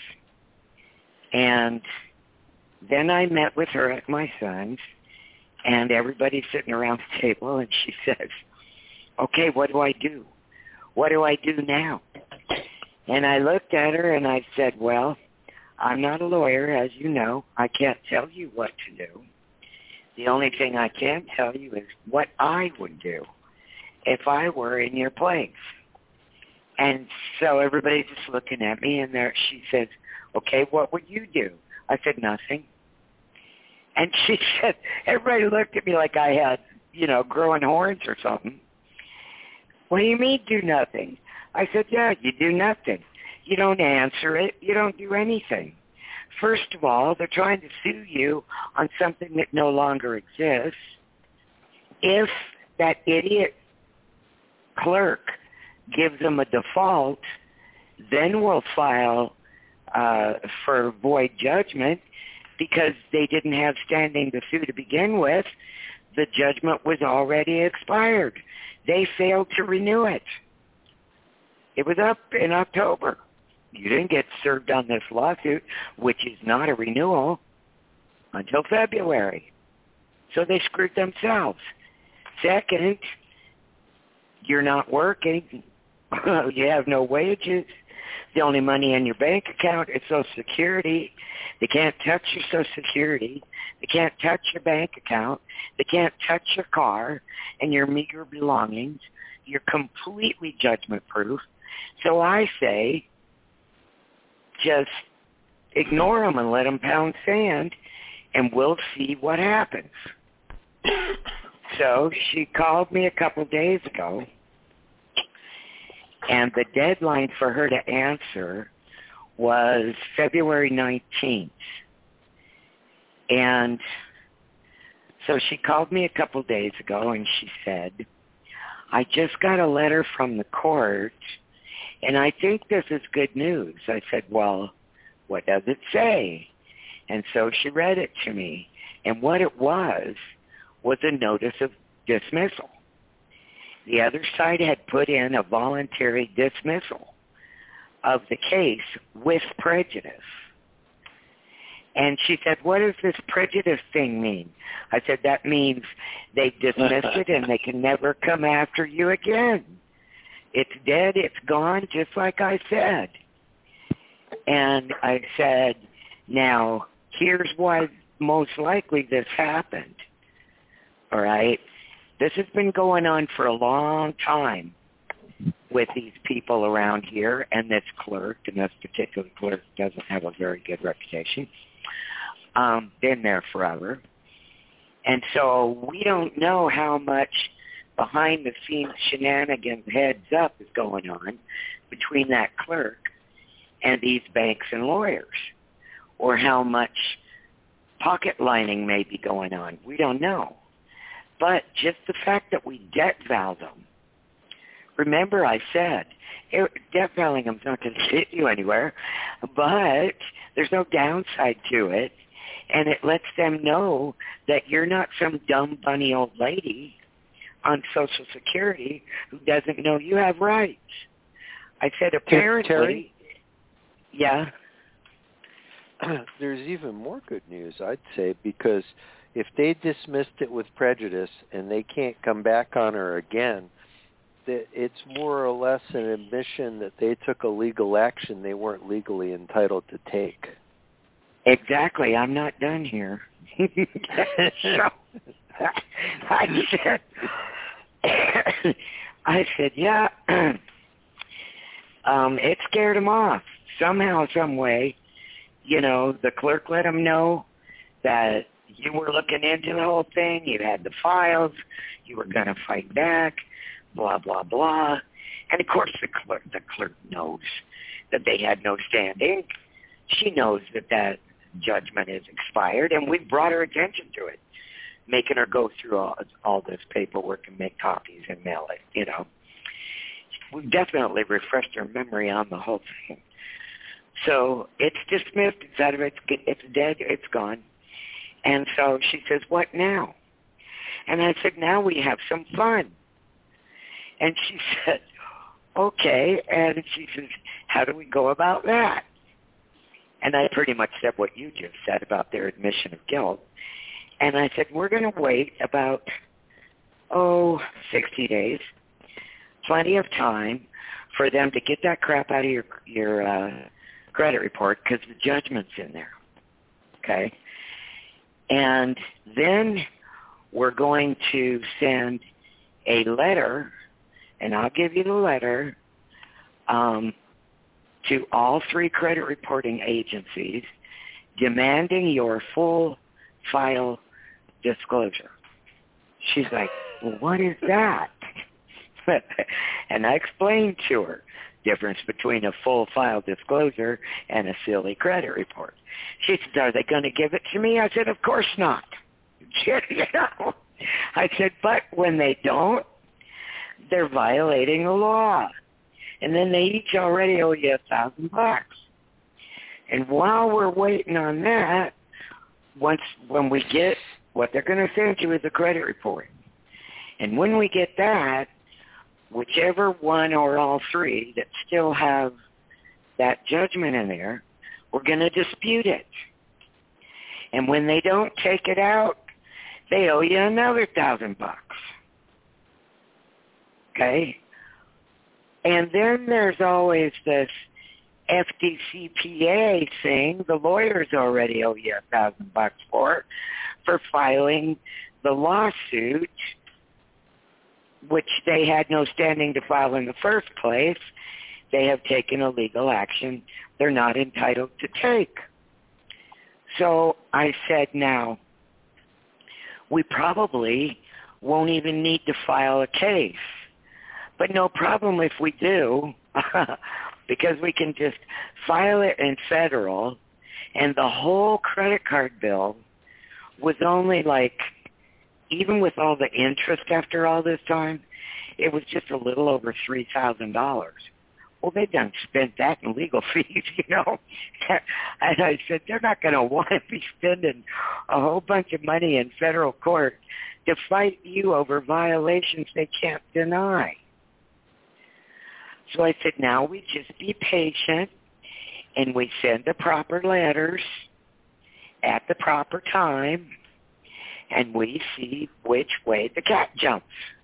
and then I met with her at my son's, and everybody's sitting around the table, and she says, okay, what do I do? What do I do now? And I looked at her, and I said, well, I'm not a lawyer, as you know. I can't tell you what to do. The only thing I can tell you is what I would do if I were in your place. And so everybody's just looking at me, and there she says, okay, what would you do? I said, nothing. And she said, everybody looked at me like I had, growing horns or something. What do you mean do nothing? I said, yeah, you do nothing. You don't answer it. You don't do anything. First of all, they're trying to sue you on something that no longer exists. If that idiot clerk gives them a default, then we'll file for void judgment because they didn't have standing to sue to begin with. The judgment was already expired. They failed to renew it. It was up in October. You didn't get served on this lawsuit, which is not a renewal, until February. So they screwed themselves. Second, you're not working. You have no wages. The only money in your bank account is Social Security. They can't touch your Social Security. They can't touch your bank account. They can't touch your car and your meager belongings. You're completely judgment-proof. So I say, just ignore them and let them pound sand, and we'll see what happens. So she called me a couple days ago, and the deadline for her to answer was February 19th. And so she called me a couple days ago, and she said, I just got a letter from the court, and I think this is good news. I said, well, what does it say? And so she read it to me. And what it was a notice of dismissal. The other side had put in a voluntary dismissal of the case with prejudice. And she said, what does this prejudice thing mean? I said, that means they've dismissed it and they can never come after you again. It's dead, it's gone, just like I said. And I said, now, here's why most likely this happened. All right? This has been going on for a long time with these people around here and this clerk, and this particular clerk doesn't have a very good reputation. Been there forever. And so we don't know how much behind-the-scenes shenanigans heads up is going on between that clerk and these banks and lawyers, or how much pocket lining may be going on. We don't know. But just the fact that we debt val them, remember I said, debt valing them is not going to get you anywhere, but there's no downside to it, and it lets them know that you're not some dumb bunny old lady on Social Security who doesn't know you have rights. I said apparently, Terry? Yeah. There's even more good news, I'd say, because if they dismissed it with prejudice and they can't come back on her again, it's more or less an admission that they took a legal action they weren't legally entitled to take. Exactly. I'm not done here. So, I said, yeah, it scared them off. Somehow, some way, the clerk let them know that you were looking into the whole thing, you had the files, you were going to fight back, blah, blah, blah. And, of course, the clerk knows that they had no standing. She knows that judgment is expired, and we've brought her attention to it, making her go through all this paperwork and make copies and mail it, you know. We've definitely refreshed her memory on the whole thing. So it's dismissed. It's out of it. It's dead. It's gone. And so she says, what now? And I said, now we have some fun. And she said, okay. And she says, how do we go about that? And I pretty much said what you just said about their admission of guilt. And I said, we're going to wait about, 60 days, plenty of time for them to get that crap out of your credit report because the judgment's in there, okay? And then we're going to send a letter, and I'll give you the letter, to all 3 credit reporting agencies demanding your full file disclosure. She's like, well, what is that? And I explained to her difference between a full file disclosure and a silly credit report. She said, are they going to give it to me? I said, of course not. You know? I said, but when they don't, they're violating the law. And then they each already owe you $1,000. And while we're waiting on that, when we get what they're going to send you is a credit report. And when we get that, whichever one or all 3 that still have that judgment in there, we're going to dispute it. And when they don't take it out, they owe you another $1,000. Okay? And then there's always this FDCPA thing the lawyers already owe you $1,000 for filing the lawsuit, which they had no standing to file in the first place. They have taken a legal action they're not entitled to take. So I said, now, we probably won't even need to file a case. But no problem if we do, because we can just file it in federal, and the whole credit card bill was only even with all the interest after all this time, it was just a little over $3,000. Well, they done spent that in legal fees, you know. And I said, they're not going to want to be spending a whole bunch of money in federal court to fight you over violations they can't deny. So I said, now we just be patient, and we send the proper letters at the proper time, and we see which way the cat jumps.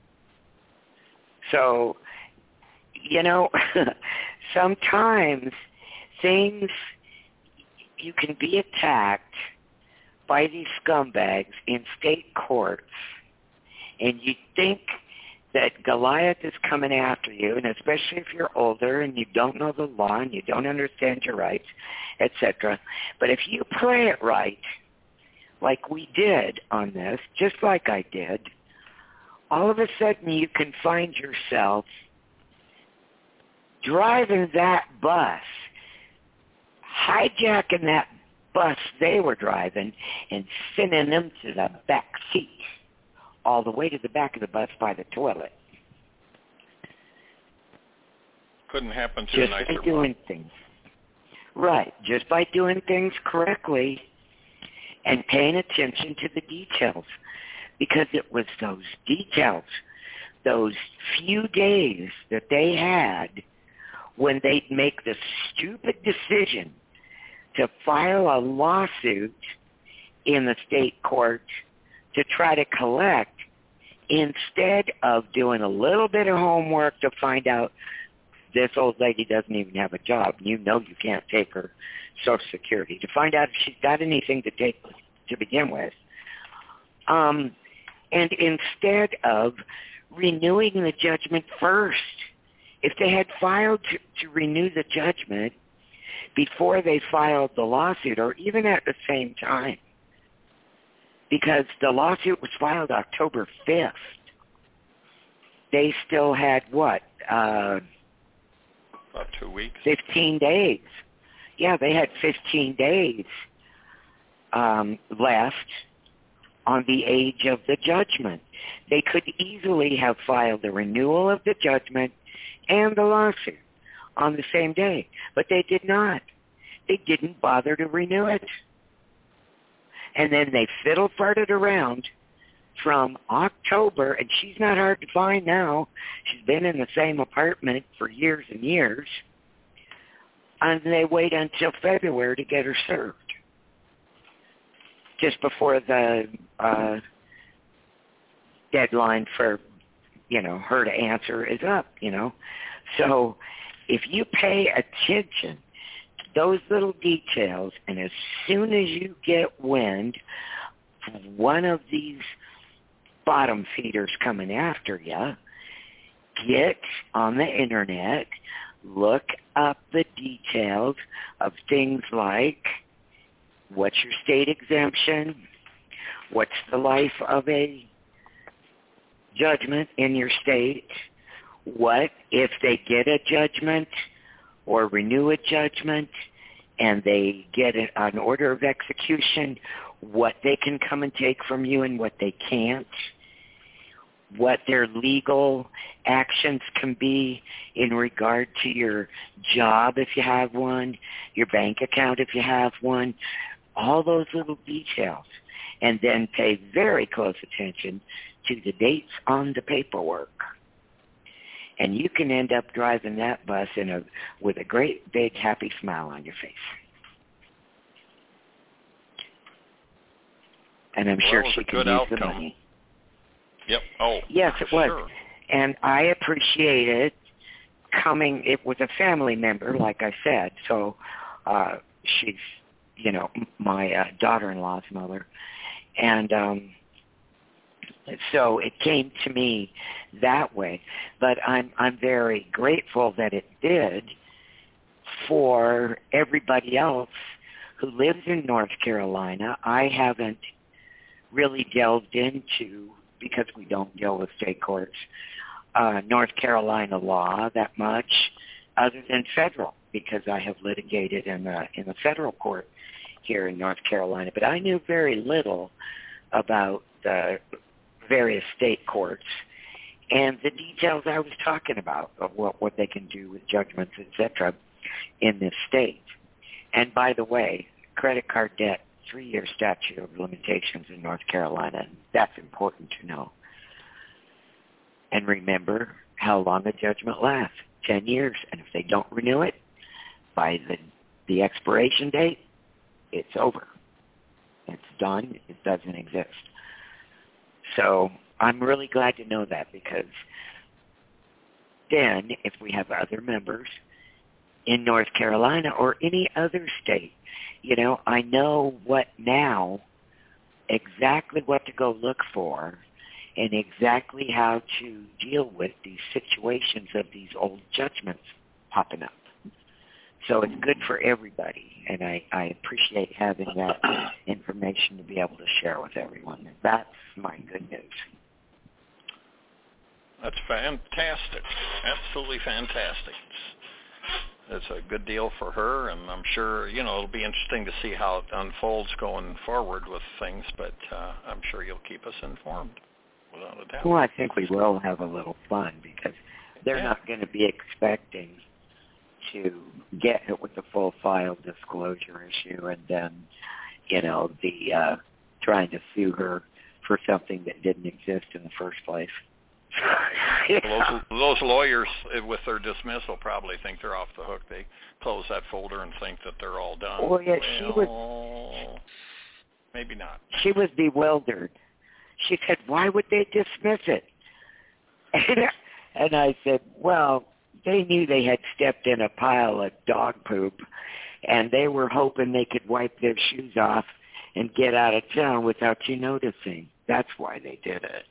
So, you know, sometimes things, you can be attacked by these scumbags in state courts, and you think that Goliath is coming after you, and especially if you're older and you don't know the law and you don't understand your rights, etc. But if you play it right, like we did on this, just like I did, all of a sudden you can find yourself driving that bus, hijacking that bus they were driving and sending them to the back seat, all the way to the back of the bus by the toilet. Couldn't happen to a nicer just by doing things. Right, just by doing things correctly and paying attention to the details. Because it was those details, those few days that they had when they'd make the stupid decision to file a lawsuit in the state court to try to collect, instead of doing a little bit of homework to find out this old lady doesn't even have a job. You know you can't take her Social Security. To find out if she's got anything to take to begin with. And instead of renewing the judgment first, if they had filed to renew the judgment before they filed the lawsuit, or even at the same time, because the lawsuit was filed October 5th, they still had what? About 2 weeks. 15 days. Yeah, they had 15 days left on the age of the judgment. They could easily have filed the renewal of the judgment and the lawsuit on the same day, but they did not. They didn't bother to renew it. And then they fiddle-farted around from October, and she's not hard to find now. She's been in the same apartment for years and years. And they wait until February to get her served, just before the deadline for, her to answer is up, So if you pay attention to those little details, and as soon as you get wind of one of these bottom feeders coming after you, get on the internet, look up the details of things like what's your state exemption, what's the life of a judgment in your state, what if they get a judgment or renew a judgment and they get an order of execution, what they can come and take from you and what they can't, what their legal actions can be in regard to your job if you have one, your bank account if you have one, all those little details. And then pay very close attention to the dates on the paperwork. And you can end up driving that bus with a great big happy smile on your face. And I'm sure she can use the money. Yep. Oh, yes, it was. Sure. And I appreciate it coming. It was a family member, like I said. So she's, my daughter-in-law's mother. And so it came to me that way. But I'm very grateful that it did for everybody else who lives in North Carolina. I haven't really delved into, because we don't deal with state courts, North Carolina law that much, other than federal, because I have litigated in the federal court here in North Carolina. But I knew very little about the various state courts and the details I was talking about of what they can do with judgments, etc., in this state. And by the way, credit card debt, 3-year statute of limitations in North Carolina. That's important to know. And remember how long a judgment lasts, 10 years. And if they don't renew it by the expiration date, it's over. It's done. It doesn't exist. So I'm really glad to know that, because then if we have other members in North Carolina or any other state, I know exactly what to go look for and exactly how to deal with these situations of these old judgments popping up. So it's good for everybody, and I appreciate having that information to be able to share with everyone. That's my good news. That's fantastic. Absolutely fantastic. It's a good deal for her, and I'm sure, it'll be interesting to see how it unfolds going forward with things, but I'm sure you'll keep us informed, without a doubt. Well, I think we will have a little fun, because they're not going to be expecting to get hit with the full file disclosure issue and then, the trying to sue her for something that didn't exist in the first place. Those lawyers with their dismissal probably think they're off the hook. They close that folder and think that they're all done. Well, yeah, maybe not. She was bewildered. She said, "Why would they dismiss it?" And I said, "Well, they knew they had stepped in a pile of dog poop, and they were hoping they could wipe their shoes off and get out of town without you noticing. That's why they did it."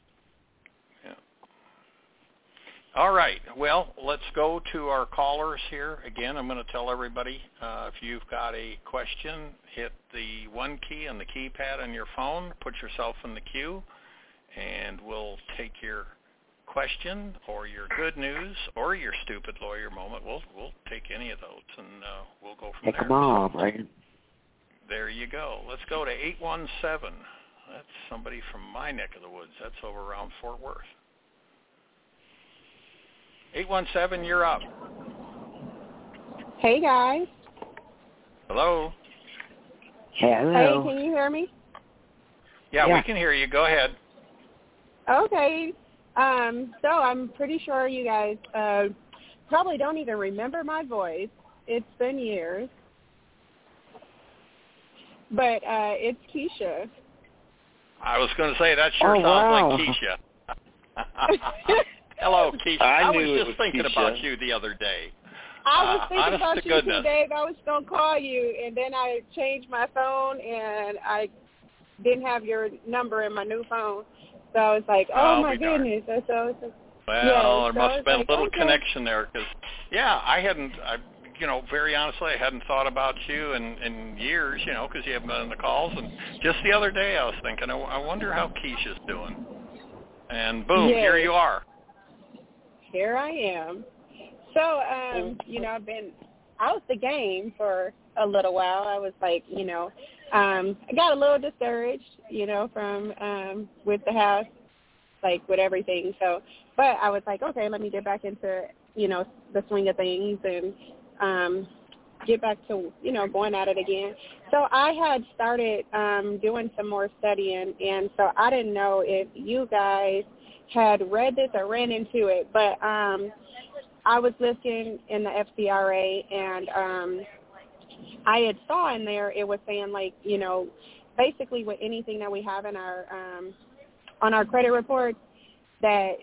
All right. Well, let's go to our callers here. Again, I'm going to tell everybody, if you've got a question, hit the 1 key on the keypad on your phone, put yourself in the queue, and we'll take your question or your good news or your stupid lawyer moment. We'll take any of those, and we'll go from there. Take them all, right? There you go. Let's go to 817. That's somebody from my neck of the woods. That's over around Fort Worth. 817, you're up. Hey, guys. Hello. Hello. Hey, can you hear me? Yeah, we can hear you. Go ahead. Okay. So I'm pretty sure you guys probably don't even remember my voice. It's been years. But it's Keisha. I was going to say, that sure sounds like Keisha. Hello, Keisha. I was just thinking about you the other day. I was thinking about you goodness. too, Dave. I was going to call you, and then I changed my phone, and I didn't have your number in my new phone. So I was like, oh my goodness. So, there must have been a little connection there. Because, very honestly, I hadn't thought about you in years, because you haven't been on the calls. And just the other day I was thinking, I wonder how Keisha's doing. And boom, here you are. Here I am. So, I've been out the game for a little while. I was like, I got a little discouraged, from with the house, like with everything. So, but I was like, okay, let me get back into, the swing of things and get back to, going at it again. So I had started doing some more studying, and so I didn't know if you guys had read this or ran into it, but I was looking in the FCRA, and I had saw in there it was saying, like, basically with anything that we have in our on our credit reports, that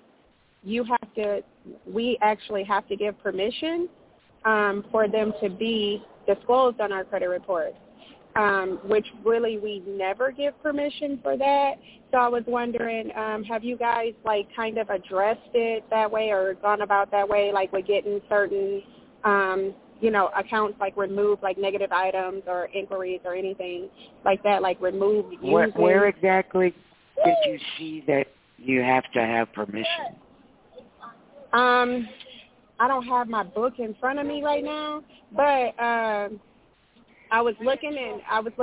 we actually have to give permission for them to be disclosed on our credit report, which really we never give permission for that. So I was wondering, have you guys, like, kind of addressed it that way or gone about that way, like with getting certain, accounts, like, removed, like negative items or inquiries or anything like that, like removed users? Where exactly did you see that you have to have permission? I don't have my book in front of me right now, but I was looking in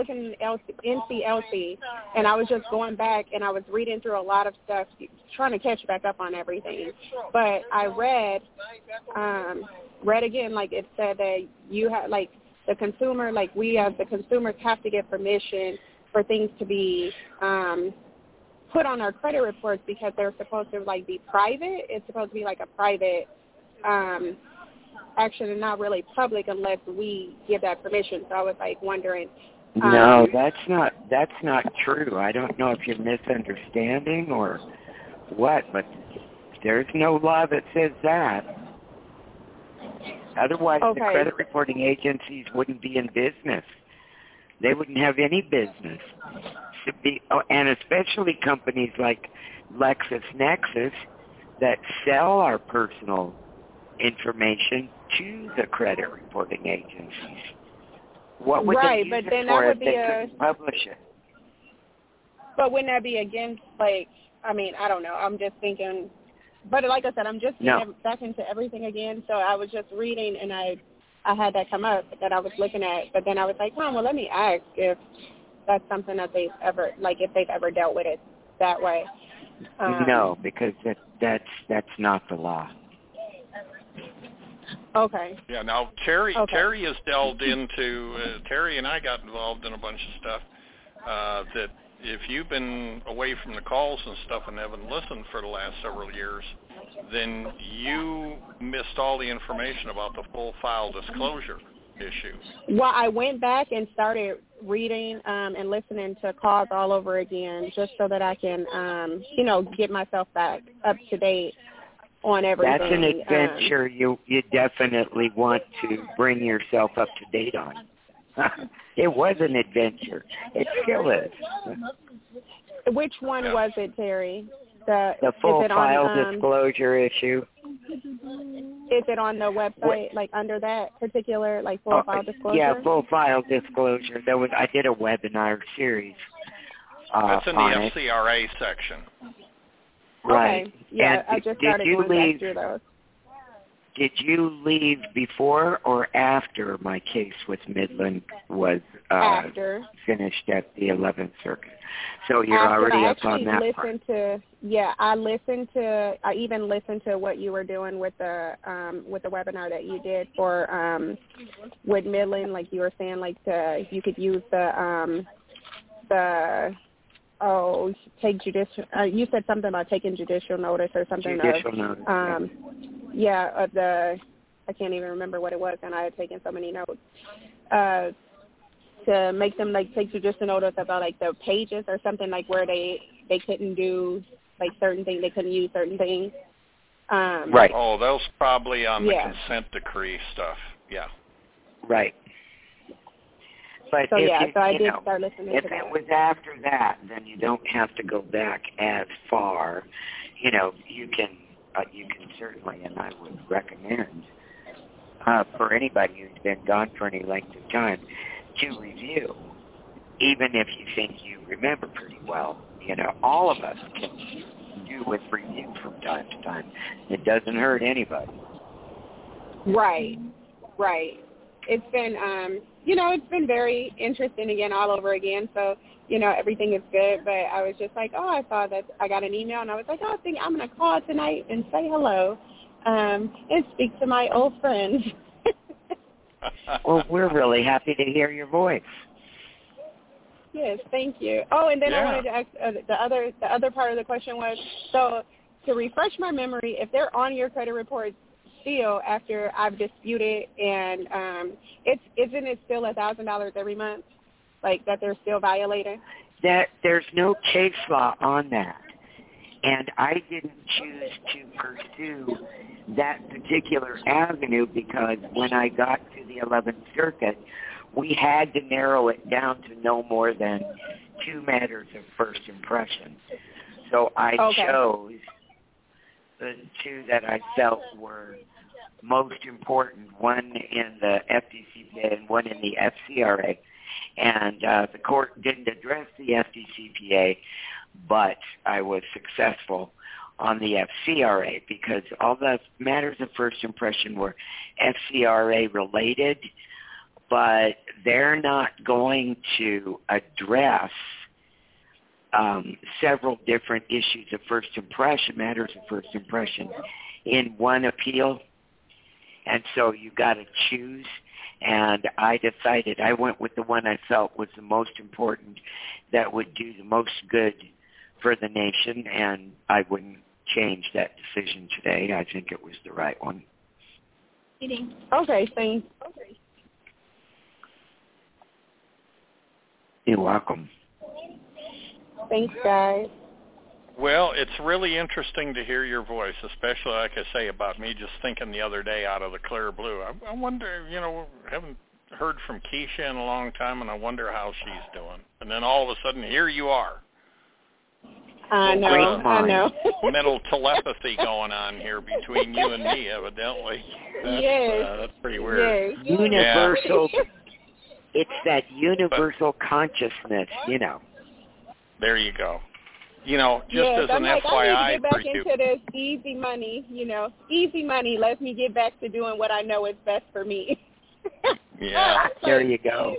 NCLC, and I was just going back, and I was reading through a lot of stuff, trying to catch back up on everything. But I read again, like it said that you have, like, the consumer, like we as the consumers have to get permission for things to be put on our credit reports because they're supposed to, like, be private. It's supposed to be like a private action and not really public unless we give that permission. So I was, like, wondering. No, that's not true. I don't know if you're misunderstanding or what, but there's no law that says that. Otherwise, the credit reporting agencies wouldn't be in business. They wouldn't have any business. And especially companies like LexisNexis that sell our personal information to the credit reporting agencies. What would they use it for if they couldn't publish it? But wouldn't that be against, like, I mean, I don't know. I'm just thinking. But like I said, I'm just getting back into everything again. So I was just reading, and I had that come up that I was looking at. But then I was like, well, let me ask if that's something that they've ever, like, if they've ever dealt with it that way. No, because that's not the law. Okay. Yeah. Now Terry has delved into. Terry and I got involved in a bunch of stuff that. If you've been away from the calls and stuff and haven't listened for the last several years, then you missed all the information about the full file disclosure issue. Well, I went back and started reading and listening to calls all over again just so that I can, get myself back up to date on everything. That's an adventure you definitely want to bring yourself up to date on. It was an adventure. It still is. Which one was it, Terry? The full file disclosure issue. Is it on the website, like under that particular, like, full file disclosure? Yeah, full file disclosure. I did a webinar series. That's in the FCRA section. Right. Okay. Yeah, and I just started going back through those. Did you leave before or after my case with Midland was finished at the 11th Circuit? So you're already up on that part. I even listened to what you were doing with the webinar that you did for with Midland, like you were saying, like you could use take judicial. You said something about taking judicial notice or something. Judicial notice. Of the, I can't even remember what it was, and I had taken so many notes. To make them like take judicial notice about like the pages or something, like where they couldn't do like certain things, they couldn't use certain things. Right. Oh, those probably on the consent decree stuff. Yeah. Right. But so I did know, start listening if to that. it was after that, then you don't have to go back as far. You know, you can certainly, and I would recommend for anybody who's been gone for any length of time to review, even if you think you remember pretty well. You know, all of us can do with review from time to time. It doesn't hurt anybody. Right. It's been, it's been very interesting again, all over again. So, everything is good. But I was just like, I saw that I got an email, and I was like, I think I'm going to call tonight and say hello and speak to my old friends. Well, we're really happy to hear your voice. Yes, thank you. Oh, and then I wanted to ask the other part of the question was, so to refresh my memory, if they're on your credit report still after I've disputed, and isn't it still $1,000 every month, like that they're still violating? That there's no case law on that, and I didn't choose to pursue that particular avenue because when I got to the 11th Circuit, we had to narrow it down to no more than 2 matters of first impression. So I chose the 2 that I felt were most important, one in the FDCPA and one in the FCRA. And the court didn't address the FDCPA, but I was successful on the FCRA because all the matters of first impression were FCRA related, but they're not going to address several different issues of first impression, matters of first impression, in one appeal. And so you got to choose. And I decided I went with the one I felt was the most important, that would do the most good for the nation, and I wouldn't change that decision today. I think it was the right one. Okay, thanks. You're welcome. Thanks, guys. Well, it's really interesting to hear your voice, especially, like I say, about me just thinking the other day out of the clear blue. I wonder, haven't heard from Keisha in a long time, and I wonder how she's doing. And then all of a sudden, here you are. I know. Mental telepathy going on here between you and me, evidently. That's pretty weird. Yes. Universal. It's that universal consciousness, There you go. Just as an FYI I need to get back for you. into this easy money, easy money lets me get back to doing what I know is best for me. Yeah. There you go.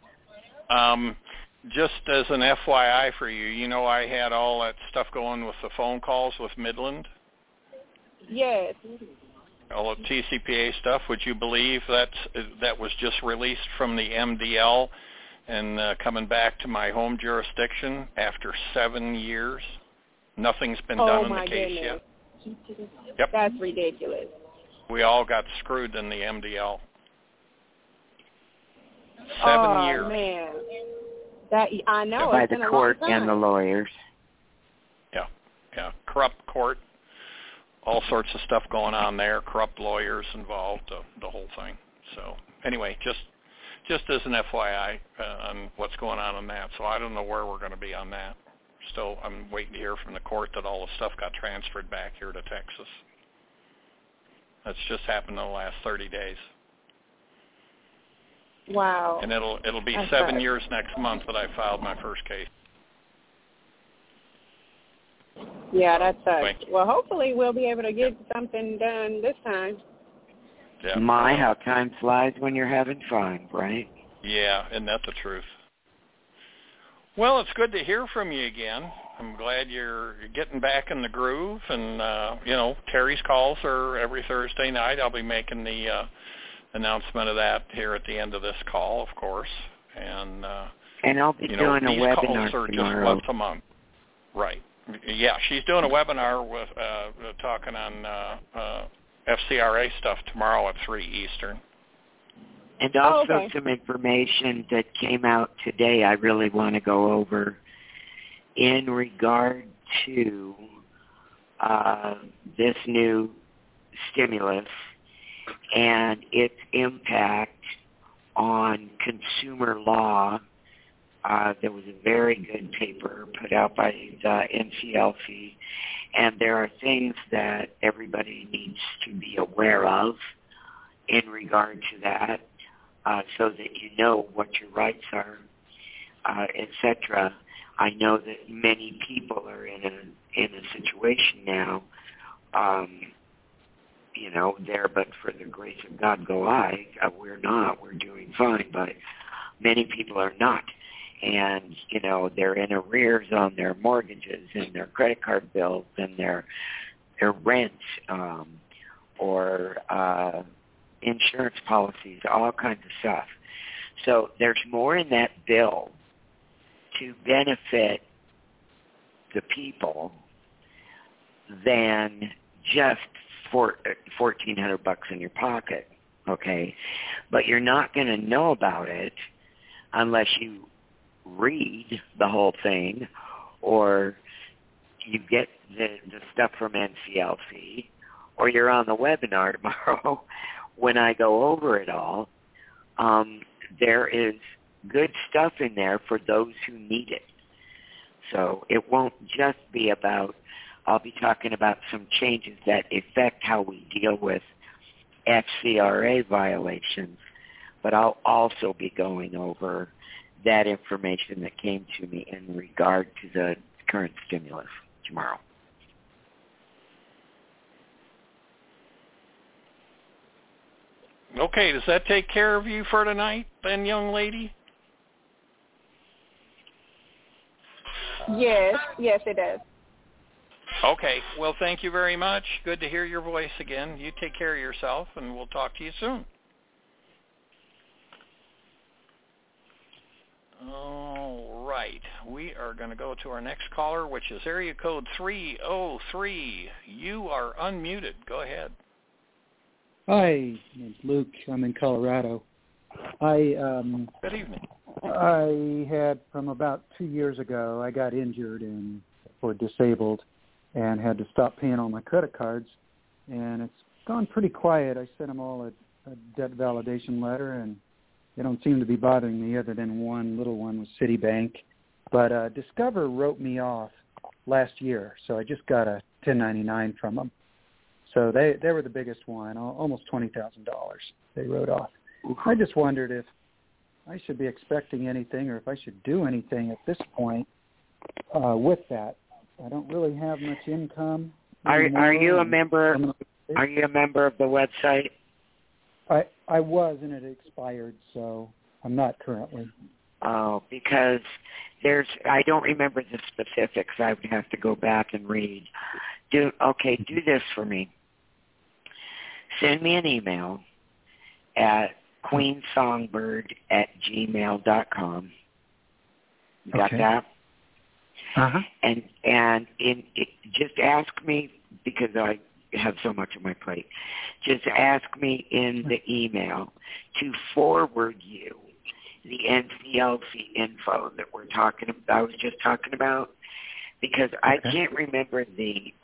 Just as an FYI for you, I had all that stuff going with the phone calls with Midland? Yes. All the TCPA stuff. Would you believe that was just released from the MDL and coming back to my home jurisdiction after 7 years? Nothing's been done in the case yet. Yep. That's ridiculous. We all got screwed in the MDL. 7 years. Oh, man. That I know. By it's the court and the lawyers. Yeah. Corrupt court. All sorts of stuff going on there. Corrupt lawyers involved. The whole thing. So anyway, just as an FYI on what's going on that. So I don't know where we're going to be on that. Still, I'm waiting to hear from the court that all the stuff got transferred back here to Texas. That's just happened in the last 30 days. Wow. And it'll be 7 years next month that I filed my first case. Yeah, that sucks. Well, hopefully we'll be able to get something done this time. Yeah. How time flies when you're having fun, right? Yeah, and that's the truth. Well, it's good to hear from you again. I'm glad you're getting back in the groove, and Terry's calls are every Thursday night. I'll be making the announcement of that here at the end of this call, of course. And I'll be doing a webinar these calls are tomorrow. Just once a month. Right. Yeah, she's doing a webinar with talking on FCRA stuff tomorrow at 3 Eastern. And also some information that came out today I really want to go over in regard to this new stimulus and its impact on consumer law. There was a very good paper put out by the NCLC, and there are things that everybody needs to be aware of in regard to that, so that you know what your rights are, etc. I know that many people are in a situation now, there, but for the grace of God go I. We're not. We're doing fine, but many people are not. And, they're in arrears on their mortgages and their credit card bills and their rent or insurance policies, all kinds of stuff. So there's more in that bill to benefit the people than just $1,400 in your pocket, okay? But you're not going to know about it unless you read the whole thing or you get the stuff from NCLC or you're on the webinar tomorrow when I go over it all. There is good stuff in there for those who need it. So it won't just be about, I'll be talking about some changes that affect how we deal with FCRA violations, but I'll also be going over that information that came to me in regard to the current stimulus tomorrow. Okay, does that take care of you for tonight, then, young lady? Yes, it does. Okay, well, thank you very much. Good to hear your voice again. You take care of yourself, and we'll talk to you soon. All right, we are going to go to our next caller, which is area code 303. You are unmuted. Go ahead. Hi, my name's Luke. I'm in Colorado. Good evening. I had, from about 2 years ago, I got injured or disabled and had to stop paying all my credit cards. And it's gone pretty quiet. I sent them all a debt validation letter, and they don't seem to be bothering me other than one little one with Citibank. But Discover wrote me off last year, so I just got a 1099 from them. So they were the biggest one, almost $20,000 they wrote off. I just wondered if I should be expecting anything or if I should do anything at this point with that. I don't really have much income. Are you a member? Are you a member of the website? I was, and it expired, so I'm not currently. Oh, because I don't remember the specifics. I would have to go back and read. Do this for me. Send me an email at queensongbird@gmail.com. You got that? Uh-huh. And just ask me, because I have so much on my plate, just ask me in the email to forward you the NCLC info that I was just talking about, because I can't remember the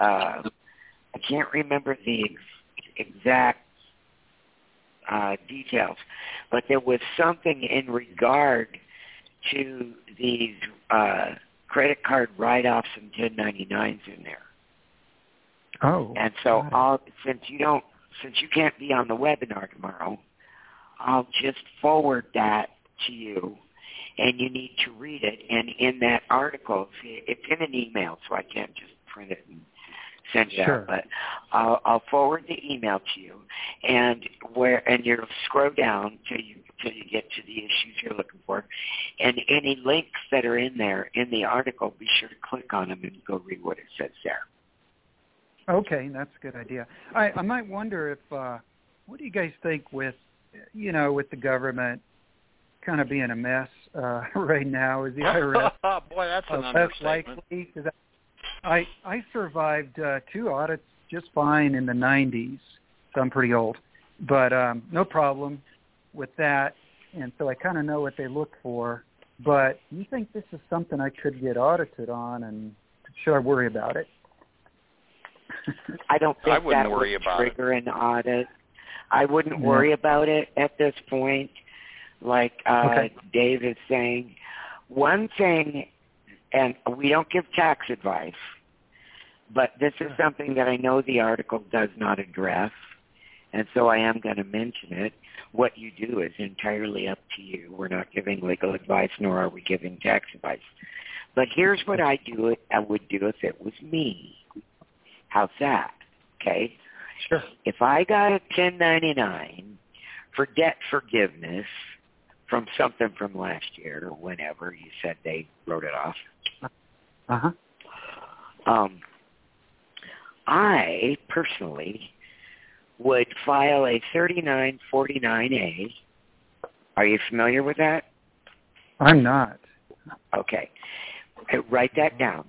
exact details, but there was something in regard to these credit card write-offs and 1099s in there. Oh. And so since you can't be on the webinar tomorrow, I'll just forward that to you, and you need to read it. And in that article, it's in an email, so I can't just print it and send it out. But I'll forward the email to you. and you'll scroll down till you get to the issues you're looking for, and any links that are in there in the article, be sure to click on them and go read what it says there. Okay, that's a good idea. I might wonder if what do you guys think with with the government kind of being a mess right now? Is the IRS boy, that's an less understatement. likely? Because I survived 2 audits just fine in the 90s, so I'm pretty old, but no problem with that, and so I kind of know what they look for. But you think this is something I could get audited on, and should I worry about it? I don't think I wouldn't that worry would about trigger an audit. I wouldn't worry about it at this point. Like Dave is saying, one thing, and we don't give tax advice, but this is something that I know the article does not address, and so I am going to mention it. What you do is entirely up to you. We're not giving legal advice, nor are we giving tax advice. But here's what I would do if it was me. How's that? Okay? Sure. If I got a 1099 for debt forgiveness from something from last year or whenever you said they wrote it off, I personally would file a 3949A. Are you familiar with that? I'm not. Okay. Write that down.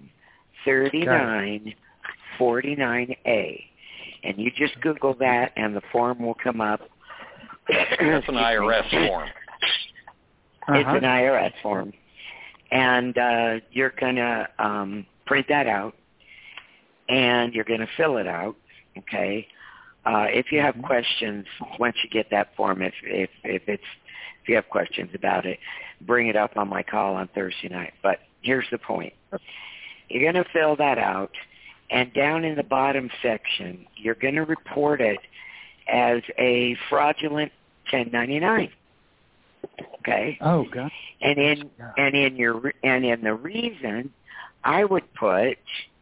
3949A. And you just Google that, and the form will come up. That's an IRS form. It's an IRS form. And you're going to print that out, and you're going to fill it out, okay? If you have questions, once you get that form, if you have questions about it, bring it up on my call on Thursday night. But here's the point. You're going to fill that out, and down in the bottom section, you're going to report it as a fraudulent 1099. Okay. Oh God. And in the reason, I would put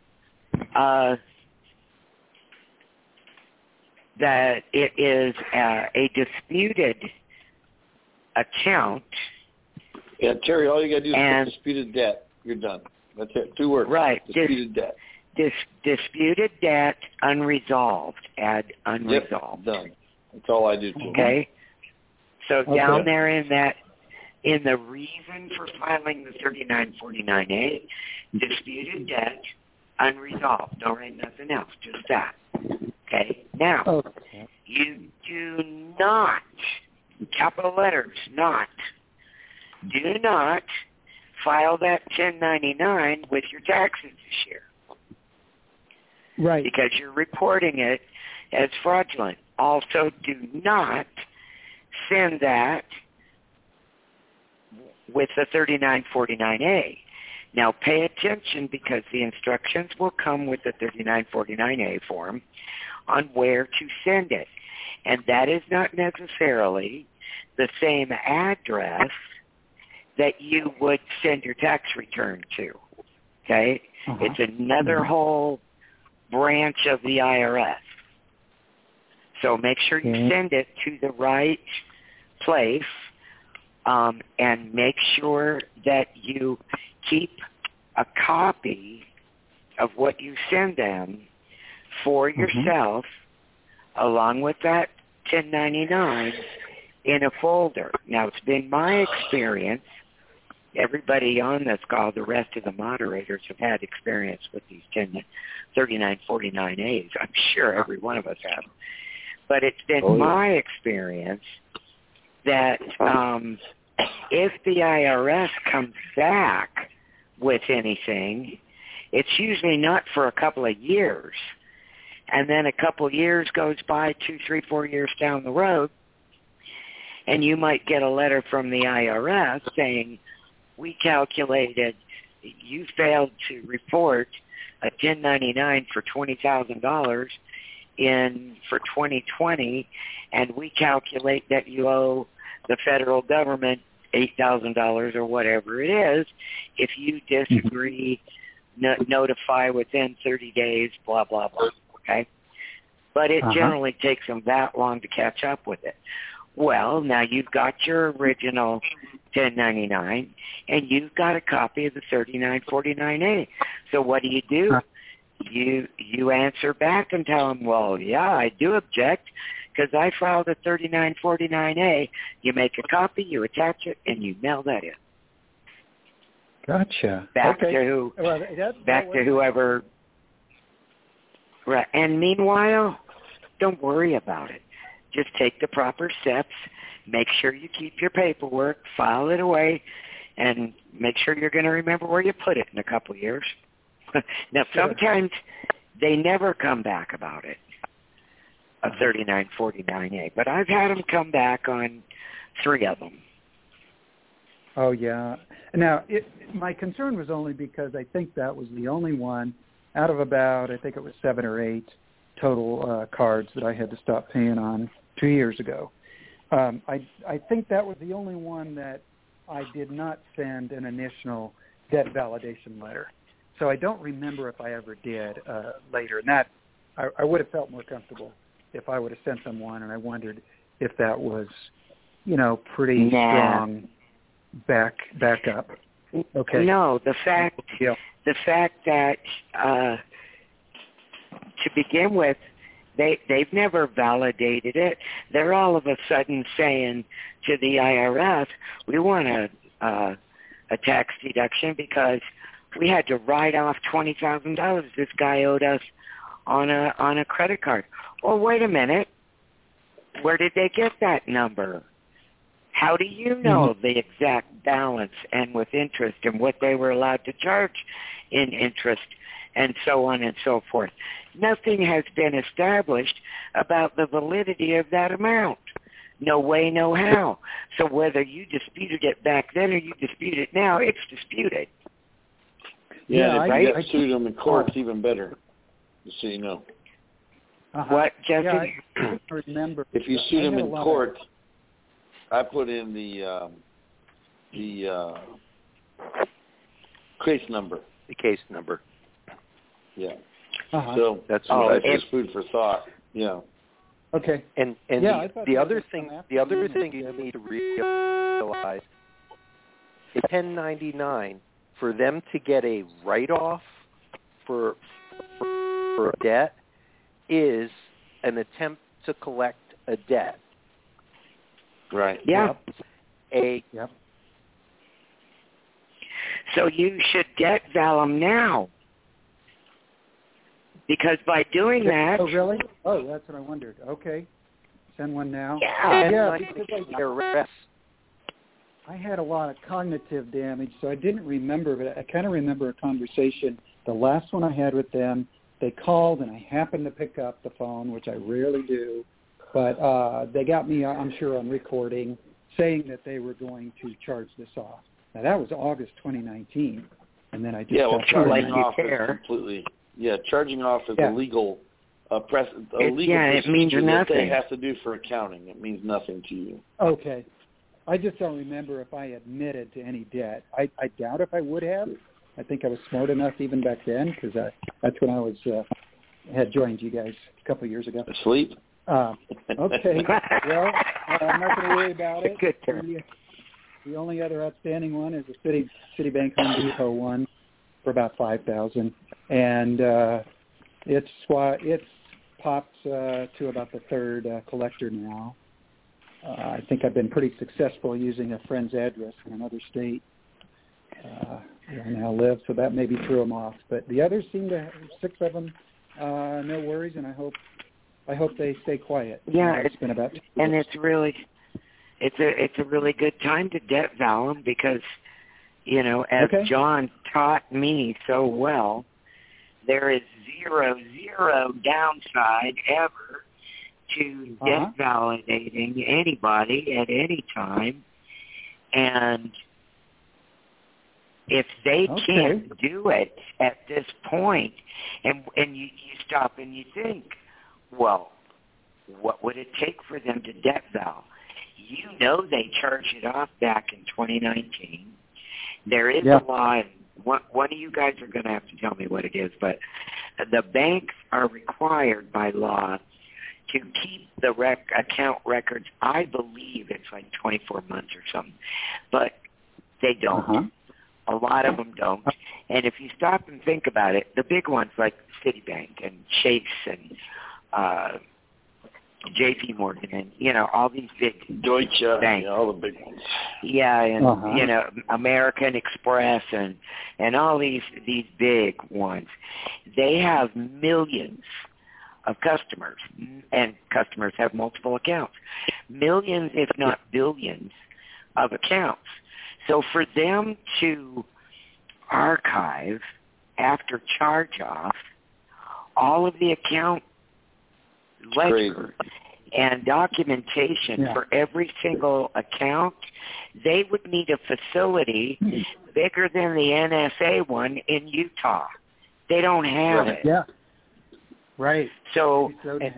that it is a disputed account. Yeah, Terry, all you got to do is put disputed debt. You're done. That's it. 2 words. Right. Disputed debt. Disputed debt, unresolved. Add unresolved. Yep, done. That's all I do too. Okay. So down there in the reason for filing the 3949A, disputed debt, unresolved. Don't write nothing else, just that. Okay. Now, you do not, capital letters, do not file that 1099 with your taxes this year. Right. Because you're reporting it as fraudulent. Also, do not send that with the 3949A. Now, pay attention because the instructions will come with the 3949A form on where to send it. And that is not necessarily the same address that you would send your tax return to. Okay? It's another whole branch of the IRS. So make sure you send it to the right place, and make sure that you keep a copy of what you send them for yourself, along with that 1099 in a folder. Now, it's been my experience, everybody on this call, the rest of the moderators have had experience with these 3949As. I'm sure every one of us have. But it's been my experience that if the IRS comes back with anything, it's usually not for a couple of years. And then a couple of years goes by, 2, 3, 4 years down the road, and you might get a letter from the IRS saying, we calculated you failed to report a 1099 for $20,000 for 2020, and we calculate that you owe the federal government $8,000 or whatever it is. If you disagree, notify within 30 days, blah, blah, blah. Okay? but it generally takes them that long to catch up with it. Well, now you've got your original 1099, and you've got a copy of the 3949A. So what do? You answer back and tell them, well, yeah, I do object because I filed a 3949A. You make a copy, you attach it, and you mail that in. Gotcha. Back to whoever. Right. And meanwhile, don't worry about it. Just take the proper steps. Make sure you keep your paperwork, file it away, and make sure you're going to remember where you put it in a couple of years. Now, sometimes they never come back about it, a 3949A, but I've had them come back on 3 of them. Oh, yeah. Now, my concern was only because I think that was the only one out of about, I think it was 7 or 8 total cards that I had to stop paying on 2 years ago. I think that was the only one that I did not send an initial debt validation letter. So I don't remember if I ever did later. And that I would have felt more comfortable if I would have sent them one, and I wondered if that was, pretty strong back up. Okay. No, the fact that to begin with, they've never validated it. They're all of a sudden saying to the IRS, we want a tax deduction because we had to write off $20,000 this guy owed us on a credit card. Well, wait a minute. Where did they get that number? How do you know the exact balance and with interest and what they were allowed to charge in interest and so on and so forth? Nothing has been established about the validity of that amount. No way, no how. So whether you disputed it back then or you dispute it now, it's disputed. Yeah, right? If you sued them in court, it's even better, just so you know. What, Jesse? Yeah, I remember. If you sued them in court, I put in the case number. The case number. Yeah. So that's just food for thought. Yeah. Okay. And the other thing you need to realize is 1099 for them to get a write-off for a debt is an attempt to collect a debt. Right. Yeah. Yep. So you should debt val them now. Because by doing that... Oh, really? Oh, that's what I wondered. Okay. Send one now. Yeah. I had a lot of cognitive damage, so I didn't remember, but I kind of remember a conversation. The last one I had with them, they called, and I happened to pick up the phone, which I rarely do. But they got me, I'm sure, on recording, saying that they were going to charge this off. Now, that was August 2019, and then I just charging off is completely... Yeah, charging off is a legal it means procedure nothing. that they have to do for accounting. It means nothing to you. Okay. I just don't remember if I admitted to any debt. I doubt if I would have. I think I was smart enough even back then because that's when I was had joined you guys a couple of years ago. Asleep? Okay. Well, I'm not going to worry about it. Good term. The only other outstanding one is the Citibank Home Depot one for about $5,000, and it's popped to about the third collector now. I think I've been pretty successful using a friend's address in another state where I now live, so that maybe threw them off. But the others seem to have 6 of them, no worries, and I hope they stay quiet. Yeah, it's been about 2 years. And it's a really good time to debt val them because, as John taught me so well, there is zero downside ever to debt validating anybody at any time. And if they can't do it at this point, and you stop and you think, well, what would it take for them to debt val? They charged it off back in 2019. There is a law, and one of you guys are going to have to tell me what it is, but the banks are required by law to keep the account records. I believe it's like 24 months or something, but they don't. Uh-huh. A lot of them don't. And if you stop and think about it, the big ones like Citibank and Chase and J.P. Morgan and, you know, all these big Deutsche, banks. yeah, all the big ones. Yeah, and, you know, American Express and all these big ones. They have millions of customers, and customers have multiple accounts. Millions, if not billions, of accounts. So for them to archive after charge-off all of the account ledger and documentation for every single account, they would need a facility bigger than the NSA one in Utah. They don't have it. Yeah. Right. So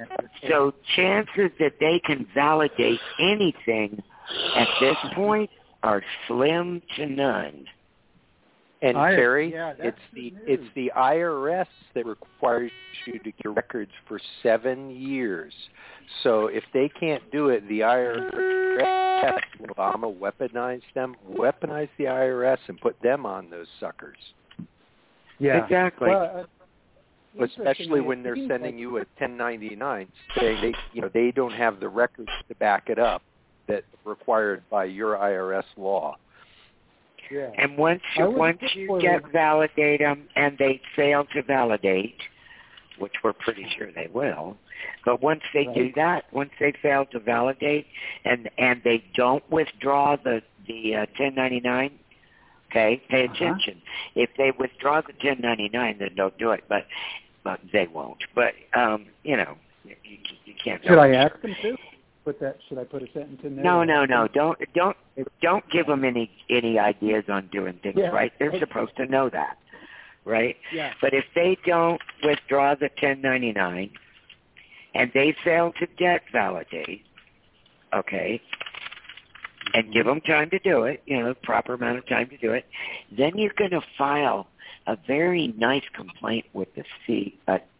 chances that they can validate anything at this point are slim to none. And Terry, it's the IRS that requires you to get your records for 7 years. So if they can't do it, the IRS, Obama weaponize the IRS and put them on those suckers. Yeah, exactly. Well, especially when they're sending you a 1099, saying they don't have the records to back it up that's required by your IRS law. Yeah. And once you get validate them and they fail to validate, which we're pretty sure they will, but once they do that, once they fail to validate and they don't withdraw the 1099, okay, pay attention. If they withdraw the 1099, then don't do it, but they won't. But you know, you can't. Should I ask them to? Should I put a sentence in there? No. Don't give them any ideas on doing things right. They're supposed to know that, right? Yeah. But if they don't withdraw the 1099 and they fail to debt validate, okay, and give them time to do it, you know, proper amount of time to do it, then you're going to file a very nice complaint with the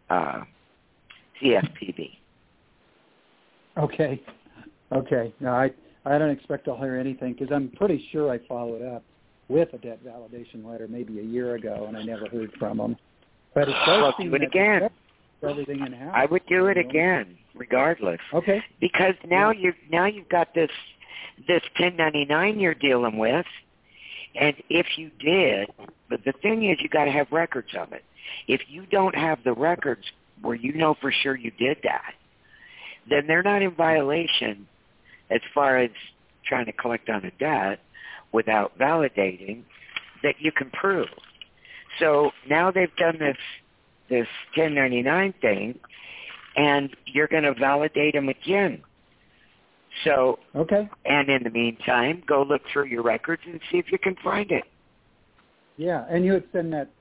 CFPB. Okay. No, I don't expect I'll hear anything because I'm pretty sure I followed up with a debt validation letter maybe a year ago and I never heard from them. But it does seem do it again. Everything in house. I would do it again, regardless. Okay. Because now you've got this 1099 you're dealing with, and if you did, but the thing is you got to have records of it. If you don't have the records where you know for sure you did that, then they're not in violation as far as trying to collect on a debt without validating that you can prove. So now they've done this 1099 thing, and you're going to validate them again. So, and in the meantime, go look through your records and see if you can find it. Yeah, and you would send that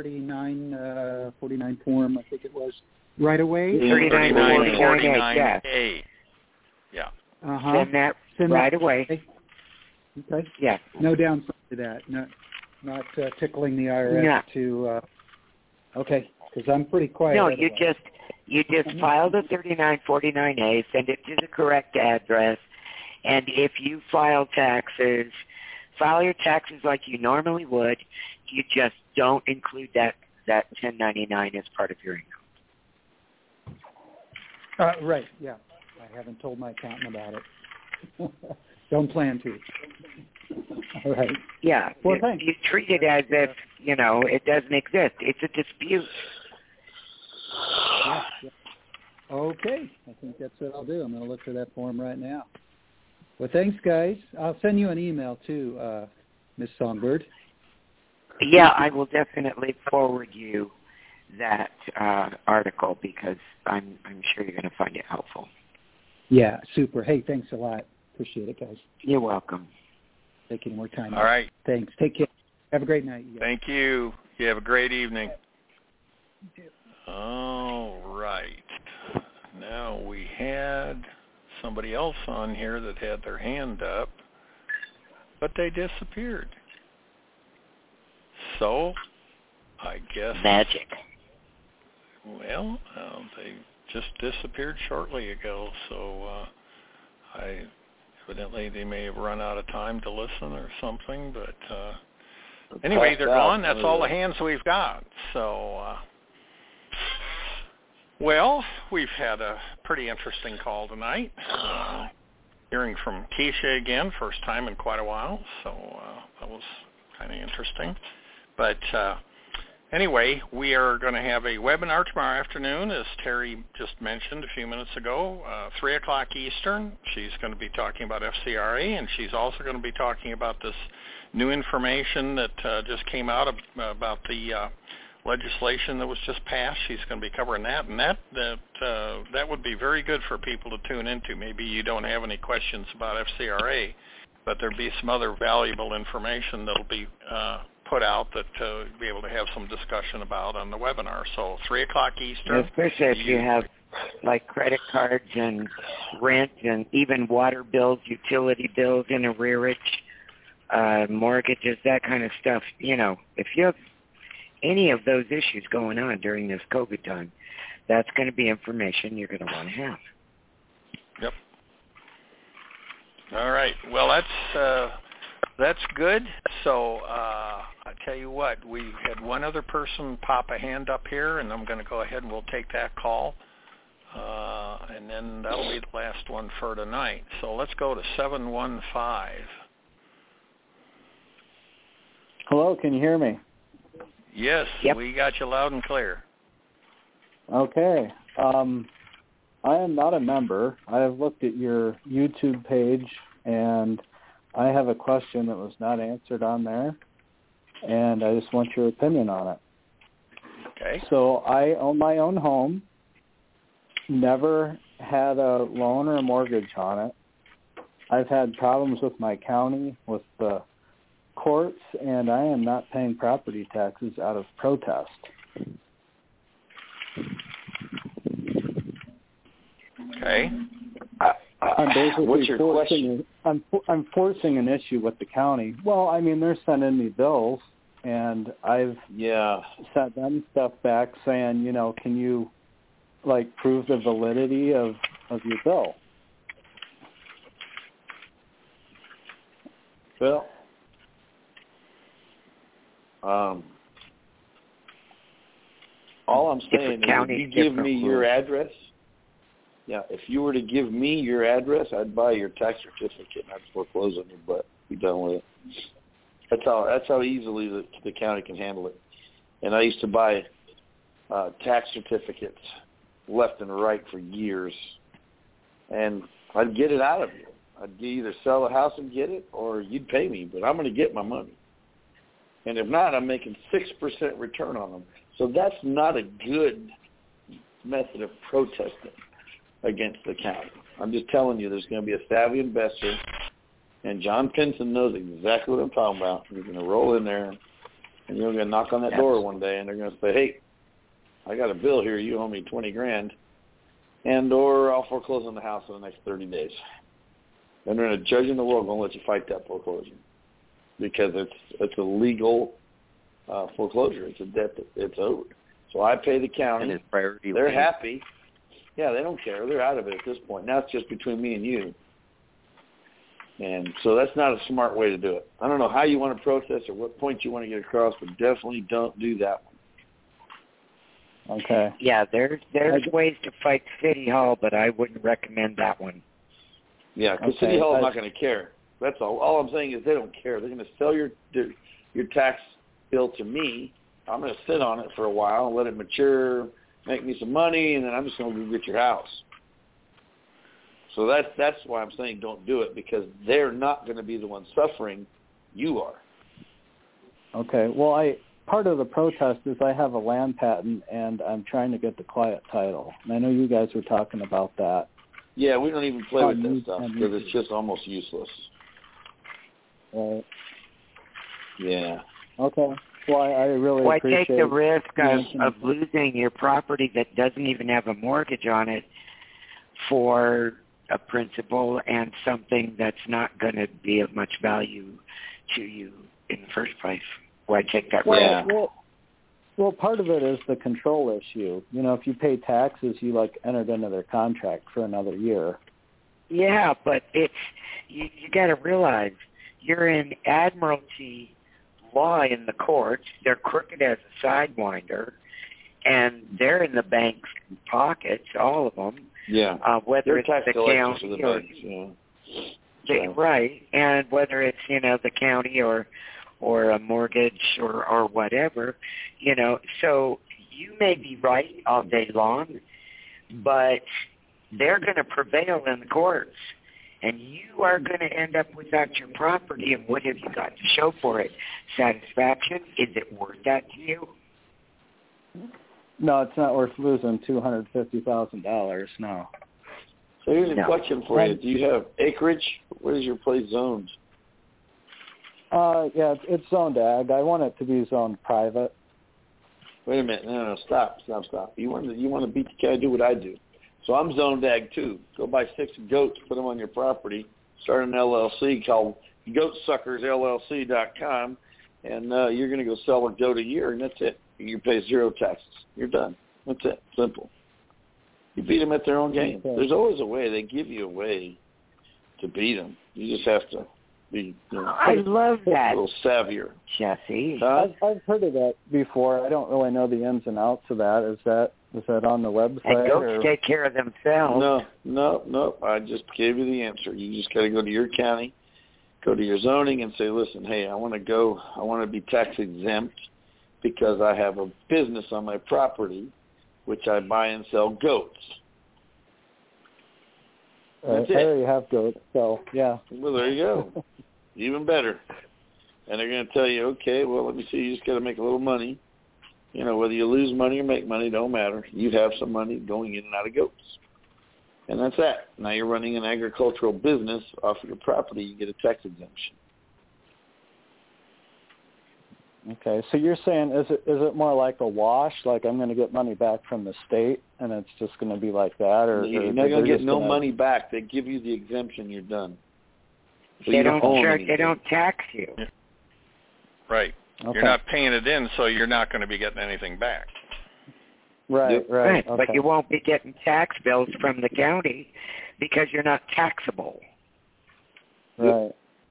49 form, I think it was, right away? 3949A. Yeah. Send that right away. Okay. Yeah. No downside to that. Not tickling the IRS to. Okay, because I'm pretty quiet. No, otherwise. you just file the 3949A, send it to the correct address, and if you file your taxes like you normally would. You just don't include that 1099 as part of your income. Right. Yeah. I haven't told my accountant about it. Don't plan to. All right. Yeah. Well, you treat it as if, you know, it doesn't exist. It's a dispute. Yeah. Okay. I think that's what I'll do. I'm going to look for that form right now. Well, thanks, guys. I'll send you an email, too, Ms. Songbird. Yeah, I will definitely forward you that article because I'm sure you're going to find it helpful. Yeah, super. Hey, thanks a lot. Appreciate it, guys. You're welcome. Taking more time. All right. Thanks. Take care. Have a great night. Thank you. You have a great evening. All right. Now we had somebody else on here that had their hand up, but they disappeared. So, I guess... Magic. Well, just disappeared shortly ago. So evidently they may have run out of time to listen or something. But anyway, they're gone. That's all the hands we've got. So, well, we've had a pretty interesting call tonight. Hearing from Keisha again, first time in quite a while. So that was kind of interesting. But anyway, we are going to have a webinar tomorrow afternoon, as Terry just mentioned a few minutes ago, 3 o'clock Eastern. She's going to be talking about FCRA, and she's also going to be talking about this new information that just came out about the legislation that was just passed. She's going to be covering that, and that would be very good for people to tune into. Maybe you don't have any questions about FCRA, but there'll be some other valuable information that'll be put out that be able to have some discussion about on the webinar. So 3 o'clock Eastern. Especially if you have like credit cards and rent and even water bills, utility bills in arrearage, mortgages, that kind of stuff. You know, if you have any of those issues going on during this COVID time, that's going to be information you're going to want to have. Yep. All right. Well, that's good. So I tell you what, we had one other person pop a hand up here, and I'm going to go ahead and we'll take that call, and then that'll be the last one for tonight. So let's go to 715. Hello, can you hear me? Yes, yep. We got you loud and clear. Okay. I am not a member. I have looked at your YouTube page, and I have a question that was not answered on there, and I just want your opinion on it. Okay. So I own my own home, never had a loan or a mortgage on it. I've had problems with my county, with the courts, and I am not paying property taxes out of protest. Okay. I'm basically what's your question? I'm forcing an issue with the county. Well, I mean, they're sending me bills, and I've sent them stuff back saying, you know, can you like prove the validity of your bill? Well, all I'm saying is if you give me your address, if you were to give me your address, I'd buy your tax certificate and I'd foreclose on your butt. Be done with it. That's how easily the county can handle it. And I used to buy tax certificates left and right for years, and I'd get it out of you. I'd either sell the house and get it, or you'd pay me, but I'm going to get my money. And if not, I'm making 6% return on them. So that's not a good method of protesting against the county. I'm just telling you, there's going to be a savvy investor, and John Pinson knows exactly what I'm talking about. He's going to roll in there, and you're going to knock on that door one day, and they're going to say, hey, I got a bill here. You owe me $20,000, and or I'll foreclose on the house in the next 30 days. And they're going to judge in the world going to let you fight that foreclosure because it's a legal foreclosure. It's a debt that it's owed. So I pay the county. And it's priority. They're happy. Yeah, they don't care. They're out of it at this point. Now it's just between me and you. And so that's not a smart way to do it. I don't know how you want to protest or what point you want to get across, but definitely don't do that one. Okay. Yeah, there's ways to fight City Hall, but I wouldn't recommend that one. Yeah, because City Hall is not going to care. That's all. All I'm saying is they don't care. They're going to sell your tax bill to me. I'm going to sit on it for a while and let it mature, make me some money, and then I'm just going to go get your house. So that's why I'm saying don't do it, because they're not going to be the ones suffering. You are. Okay. Well, part of the protest is I have a land patent, and I'm trying to get the quiet title. And I know you guys were talking about that. Yeah, we don't even play with that stuff because it's just almost useless. Right. Yeah. Okay. Well, I really appreciate it. Why take the risk of losing your property that doesn't even have a mortgage on it for a principal and something that's not going to be of much value to you in the first place? Why take that risk? Well, Well, part of it is the control issue. You know, if you pay taxes, you like entered into their contract for another year. Yeah, but it's you got to realize you're in admiralty law in the courts. They're crooked as a sidewinder, and they're in the bank's pockets, all of them. Yeah. Whether they're it's the county or right, and whether it's the county or a mortgage or whatever, So you may be right all day long, but they're going to prevail in the courts, and you are going to end up without your property. And what have you got to show for it? Satisfaction? Is it worth that to you? No, it's not worth losing $250,000. No. So here's a question for you: do you have acreage? What is your place zoned? Yeah, it's zoned ag. I want it to be zoned private. Wait a minute! No, stop! You want to beat the guy? Do what I do. So I'm zoned ag too. Go buy 6 goats, put them on your property, start an LLC called GoatSuckersLLC.com, and you're going to go sell a goat a year, and that's it. You pay 0 taxes. You're done. That's it. Simple. You beat them at their own game. Okay. There's always a way. They give you a way to beat them. You just have to be. I love that. A little savvier, Jesse. Huh? I've heard of that before. I don't really know the ins and outs of that. Is that on the website? And goats take care of themselves. No. I just gave you the answer. You just got to go to your county, go to your zoning, and say, listen, hey, I want to be tax exempt because I have a business on my property, which I buy and sell goats. I already have goats, so yeah. Well, there you go. Even better. And they're going to tell you, okay, well, let me see, you just got to make a little money. Whether you lose money or make money, don't matter. You have some money going in and out of goats. And that's that. Now you're running an agricultural business off of your property. You get a tax exemption. Okay, so you're saying is it more like a wash, like I'm going to get money back from the state, and it's just going to be like that, or you're not going to get no money back? They give you the exemption. You're done. So they don't tax you. Yeah. Right. Okay. You're not paying it in, so you're not going to be getting anything back. Right. Okay. But you won't be getting tax bills from the county because you're not taxable. Right.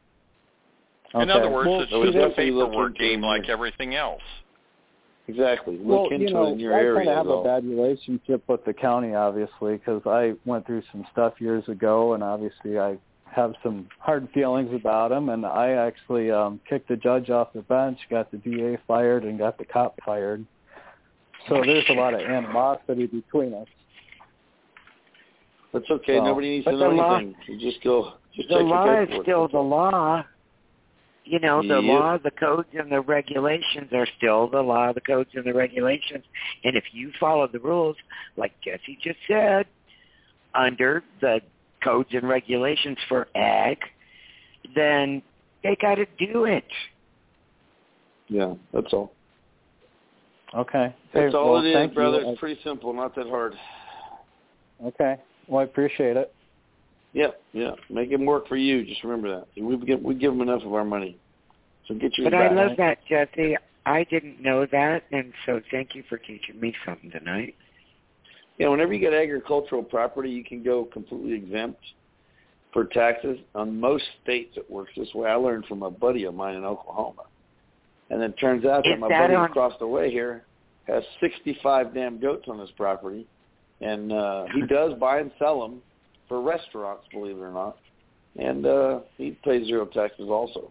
In other words, it's just a paperwork game it. like everything else. Exactly. Look into it in your I area. kind of have a bad relationship with the county, obviously, because I went through some stuff years ago, and obviously I have some hard feelings about them, and I actually kicked the judge off the bench, got the DA fired, and got the cop fired. So there's a lot of animosity between us. That's okay. Nobody needs to know anything. You just go. Just the check law your is paperwork. still the law. The law, the codes, and the regulations are still the law, the codes, and the regulations. And if you follow the rules, like Jesse just said, under the codes and regulations for ag, then they got to do it. Yeah, that's all. Okay. That's all it is, thank brother. you. It's pretty simple, not that hard. Okay. Well, I appreciate it. Yeah. Make it work for you. Just remember that. We give them enough of our money. So get yours back. But back. I love that, Jesse. I didn't know that, and so thank you for teaching me something tonight. Yeah, whenever you get agricultural property, you can go completely exempt for taxes. On most states, it works this way. I learned from a buddy of mine in Oklahoma. And it turns out that my buddy across the way here has 65 damn goats on his property. And he does buy and sell them for restaurants, believe it or not. And he pays 0 taxes also.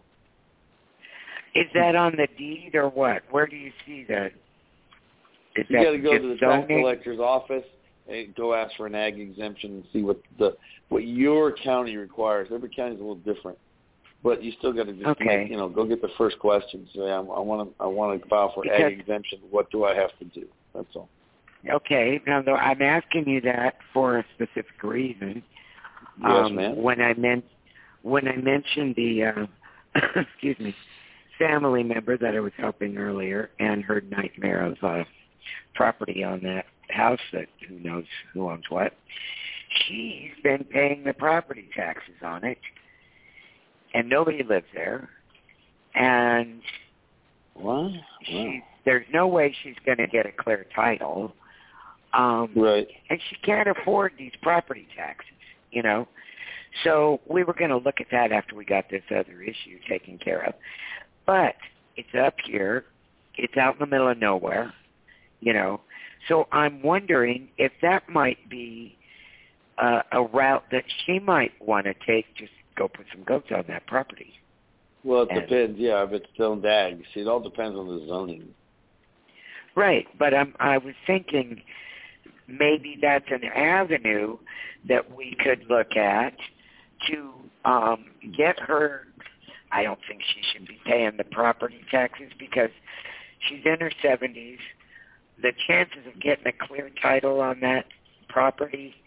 Is that on the deed or what? Where do you see that? You got to go to the tax collector's office and go ask for an ag exemption and see what your county requires. Every county is a little different, but you still got to just go get the first question. Say, I want to file for ag exemption. What do I have to do? That's all. Okay. Now, though, I'm asking you that for a specific reason. Yes, ma'am. When I mentioned the excuse me, family member that I was helping earlier and her nightmare of property on that house that who knows who owns what, she's been paying the property taxes on it, and nobody lives there, and What? There's no way she's going to get a clear title. Right. And she can't afford these property taxes, you know. So we were going to look at that after we got this other issue taken care of. But it's up here. It's out in the middle of nowhere, you know. So I'm wondering if that might be a route that she might want to take, just go put some goats on that property. Well, it depends, yeah, if it's zoned ag. See, it all depends on the zoning. Right, but I was thinking maybe that's an avenue that we could look at to get her. I don't think she should be paying the property taxes because she's in her 70s. The chances of getting a clear title on that property,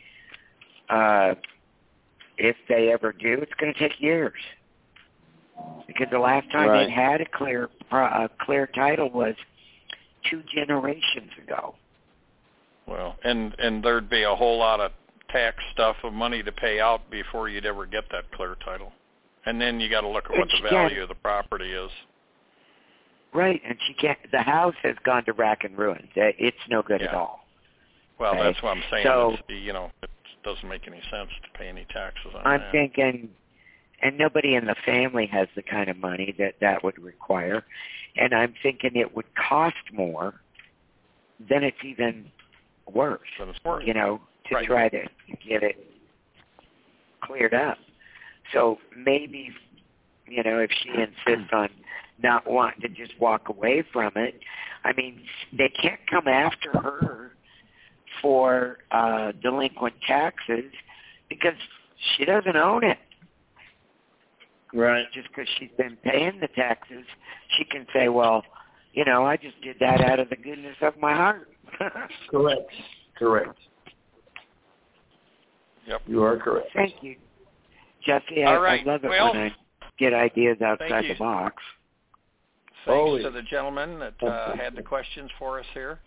if they ever do, it's going to take years. Because the last time they had a clear title was 2 generations ago. Well, and there'd be a whole lot of tax stuff of money to pay out before you'd ever get that clear title. And then you got to look at what the value of the property is. Right, and she can't. The house has gone to rack and ruin. It's no good at all. Well, okay? That's what I'm saying. So, it doesn't make any sense to pay any taxes on I'm that. thinking, and nobody in the family has the kind of money that would require, and I'm thinking it would cost more. Then it's even worse. Then it's worse. You know, to try to get it cleared up. So maybe, you know, if she insists on not wanting to just walk away from it, I mean, they can't come after her for delinquent taxes because she doesn't own it. Right. Just because she's been paying the taxes, she can say, well, you know, I just did that out of the goodness of my heart. Correct. Yep. You are correct. Thank you. Jesse, All right. I love it when I get ideas outside the box. Thanks to the gentleman that had the questions for us here.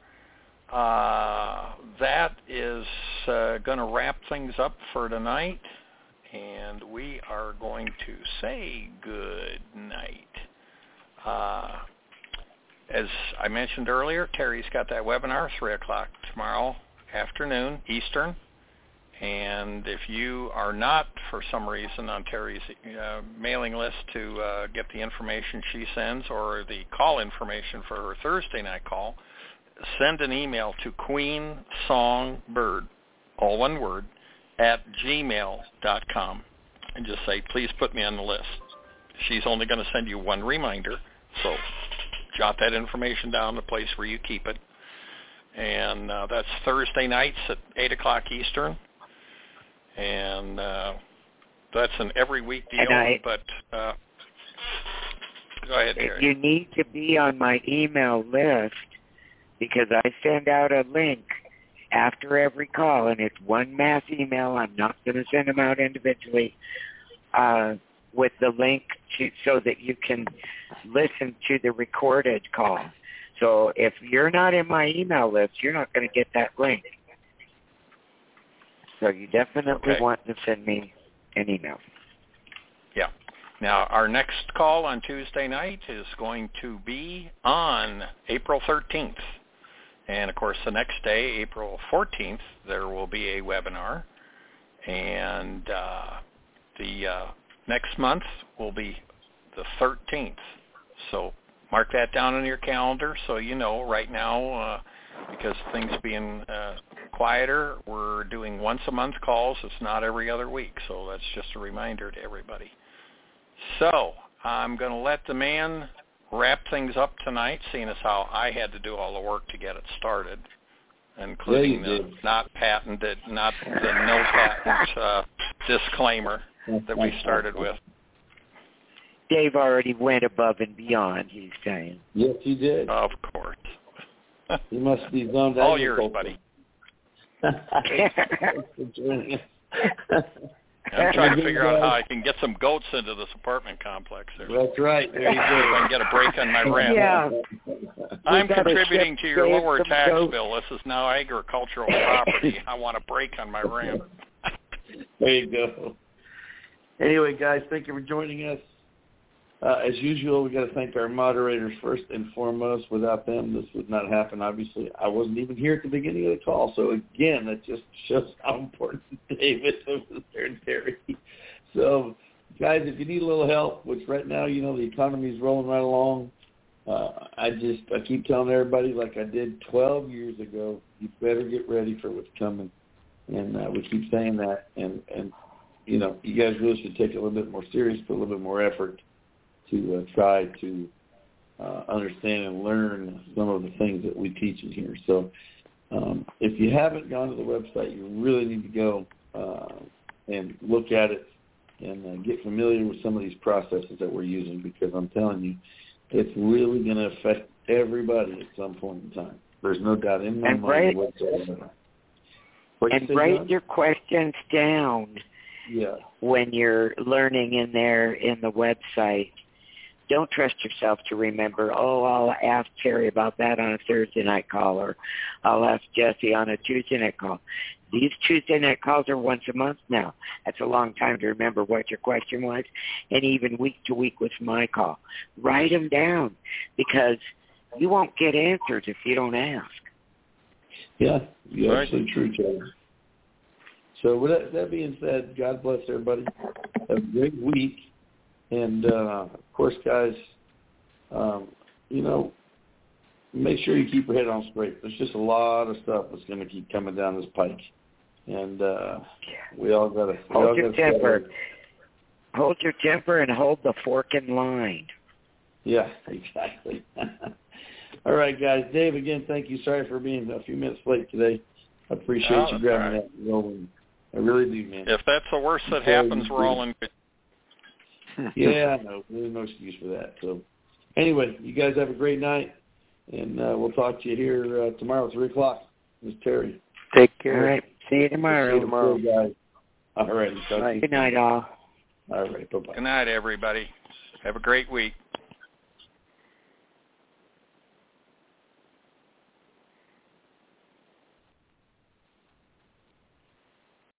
That is going to wrap things up for tonight, and we are going to say good night. As I mentioned earlier, Terry's got that webinar, 3 o'clock tomorrow afternoon, Eastern. And if you are not, for some reason, on Terry's mailing list to get the information she sends or the call information for her Thursday night call, send an email to queensongbird, all one word, @gmail.com, and just say, please put me on the list. She's only going to send you one reminder, so jot that information down, the place where you keep it. And that's Thursday nights at 8 o'clock Eastern. And that's an every week deal, but go ahead, Terry. You need to be on my email list because I send out a link after every call, and it's one mass email. I'm not going to send them out individually with the link so that you can listen to the recorded call. So if you're not in my email list, you're not going to get that link. So you definitely want to send me an email. Yeah. Now, our next call on Tuesday night is going to be on April 13th. And, of course, the next day, April 14th, there will be a webinar. And the next month will be the 13th. So mark that down on your calendar so you know right now, because things being quieter, we're doing once-a-month calls. It's not every other week, so that's just a reminder to everybody. So I'm going to let the man wrap things up tonight, seeing as how I had to do all the work to get it started, including the not patented, not the no patent disclaimer that we started with. Dave already went above and beyond, he's saying. Yes, he did. Of course. He must be zoned all yours, buddy. I'm trying to figure out how I can get some goats into this apartment complex there. That's right. There you go. I can get a break on my rent. Yeah. I'm contributing to your lower tax bill. This is now agricultural property. I want a break on my rent. There you go. Anyway, guys, thank you for joining us. As usual, we got to thank our moderators first and foremost. Without them, this would not happen. Obviously, I wasn't even here at the beginning of the call. So again, that just shows how important David over there and Terry. So, guys, if you need a little help, which right now, you know, the economy is rolling right along. I keep telling everybody, like I did 12 years ago, you better get ready for what's coming. And we keep saying that. And you know, you guys really should take it a little bit more serious, put a little bit more effort to try to understand and learn some of the things that we teach in here. So if you haven't gone to the website, you really need to go and look at it and get familiar with some of these processes that we're using, because I'm telling you, it's really going to affect everybody at some point in time. There's no doubt in my mind whatsoever. And write your questions down when you're learning in there in the website. Don't trust yourself to remember, I'll ask Terry about that on a Thursday night call, or I'll ask Jesse on a Tuesday night call. These Tuesday night calls are once a month now. That's a long time to remember what your question was, and even week to week with my call. Write them down, because you won't get answers if you don't ask. Yeah, you're absolutely true, Terry. So with that being said, God bless everybody. Have a great week. And, of course, guys, you know, make sure you keep your head on straight. There's just a lot of stuff that's going to keep coming down this pike. And we all got to hold your temper. Hold your temper and hold the fork in line. Yeah, exactly. All right, guys. Dave, again, thank you. Sorry for being a few minutes late today. I appreciate you grabbing that rolling. I really do, man. If that's the worst that happens, we're all in good. Yeah, I know. There's no excuse for that. So, anyway, you guys have a great night, and we'll talk to you here tomorrow at 3 o'clock. This is Terry. Take care. All right. See you tomorrow. See you tomorrow, guys. All right. Good night, all. All right. Bye-bye. Good night, everybody. Have a great week.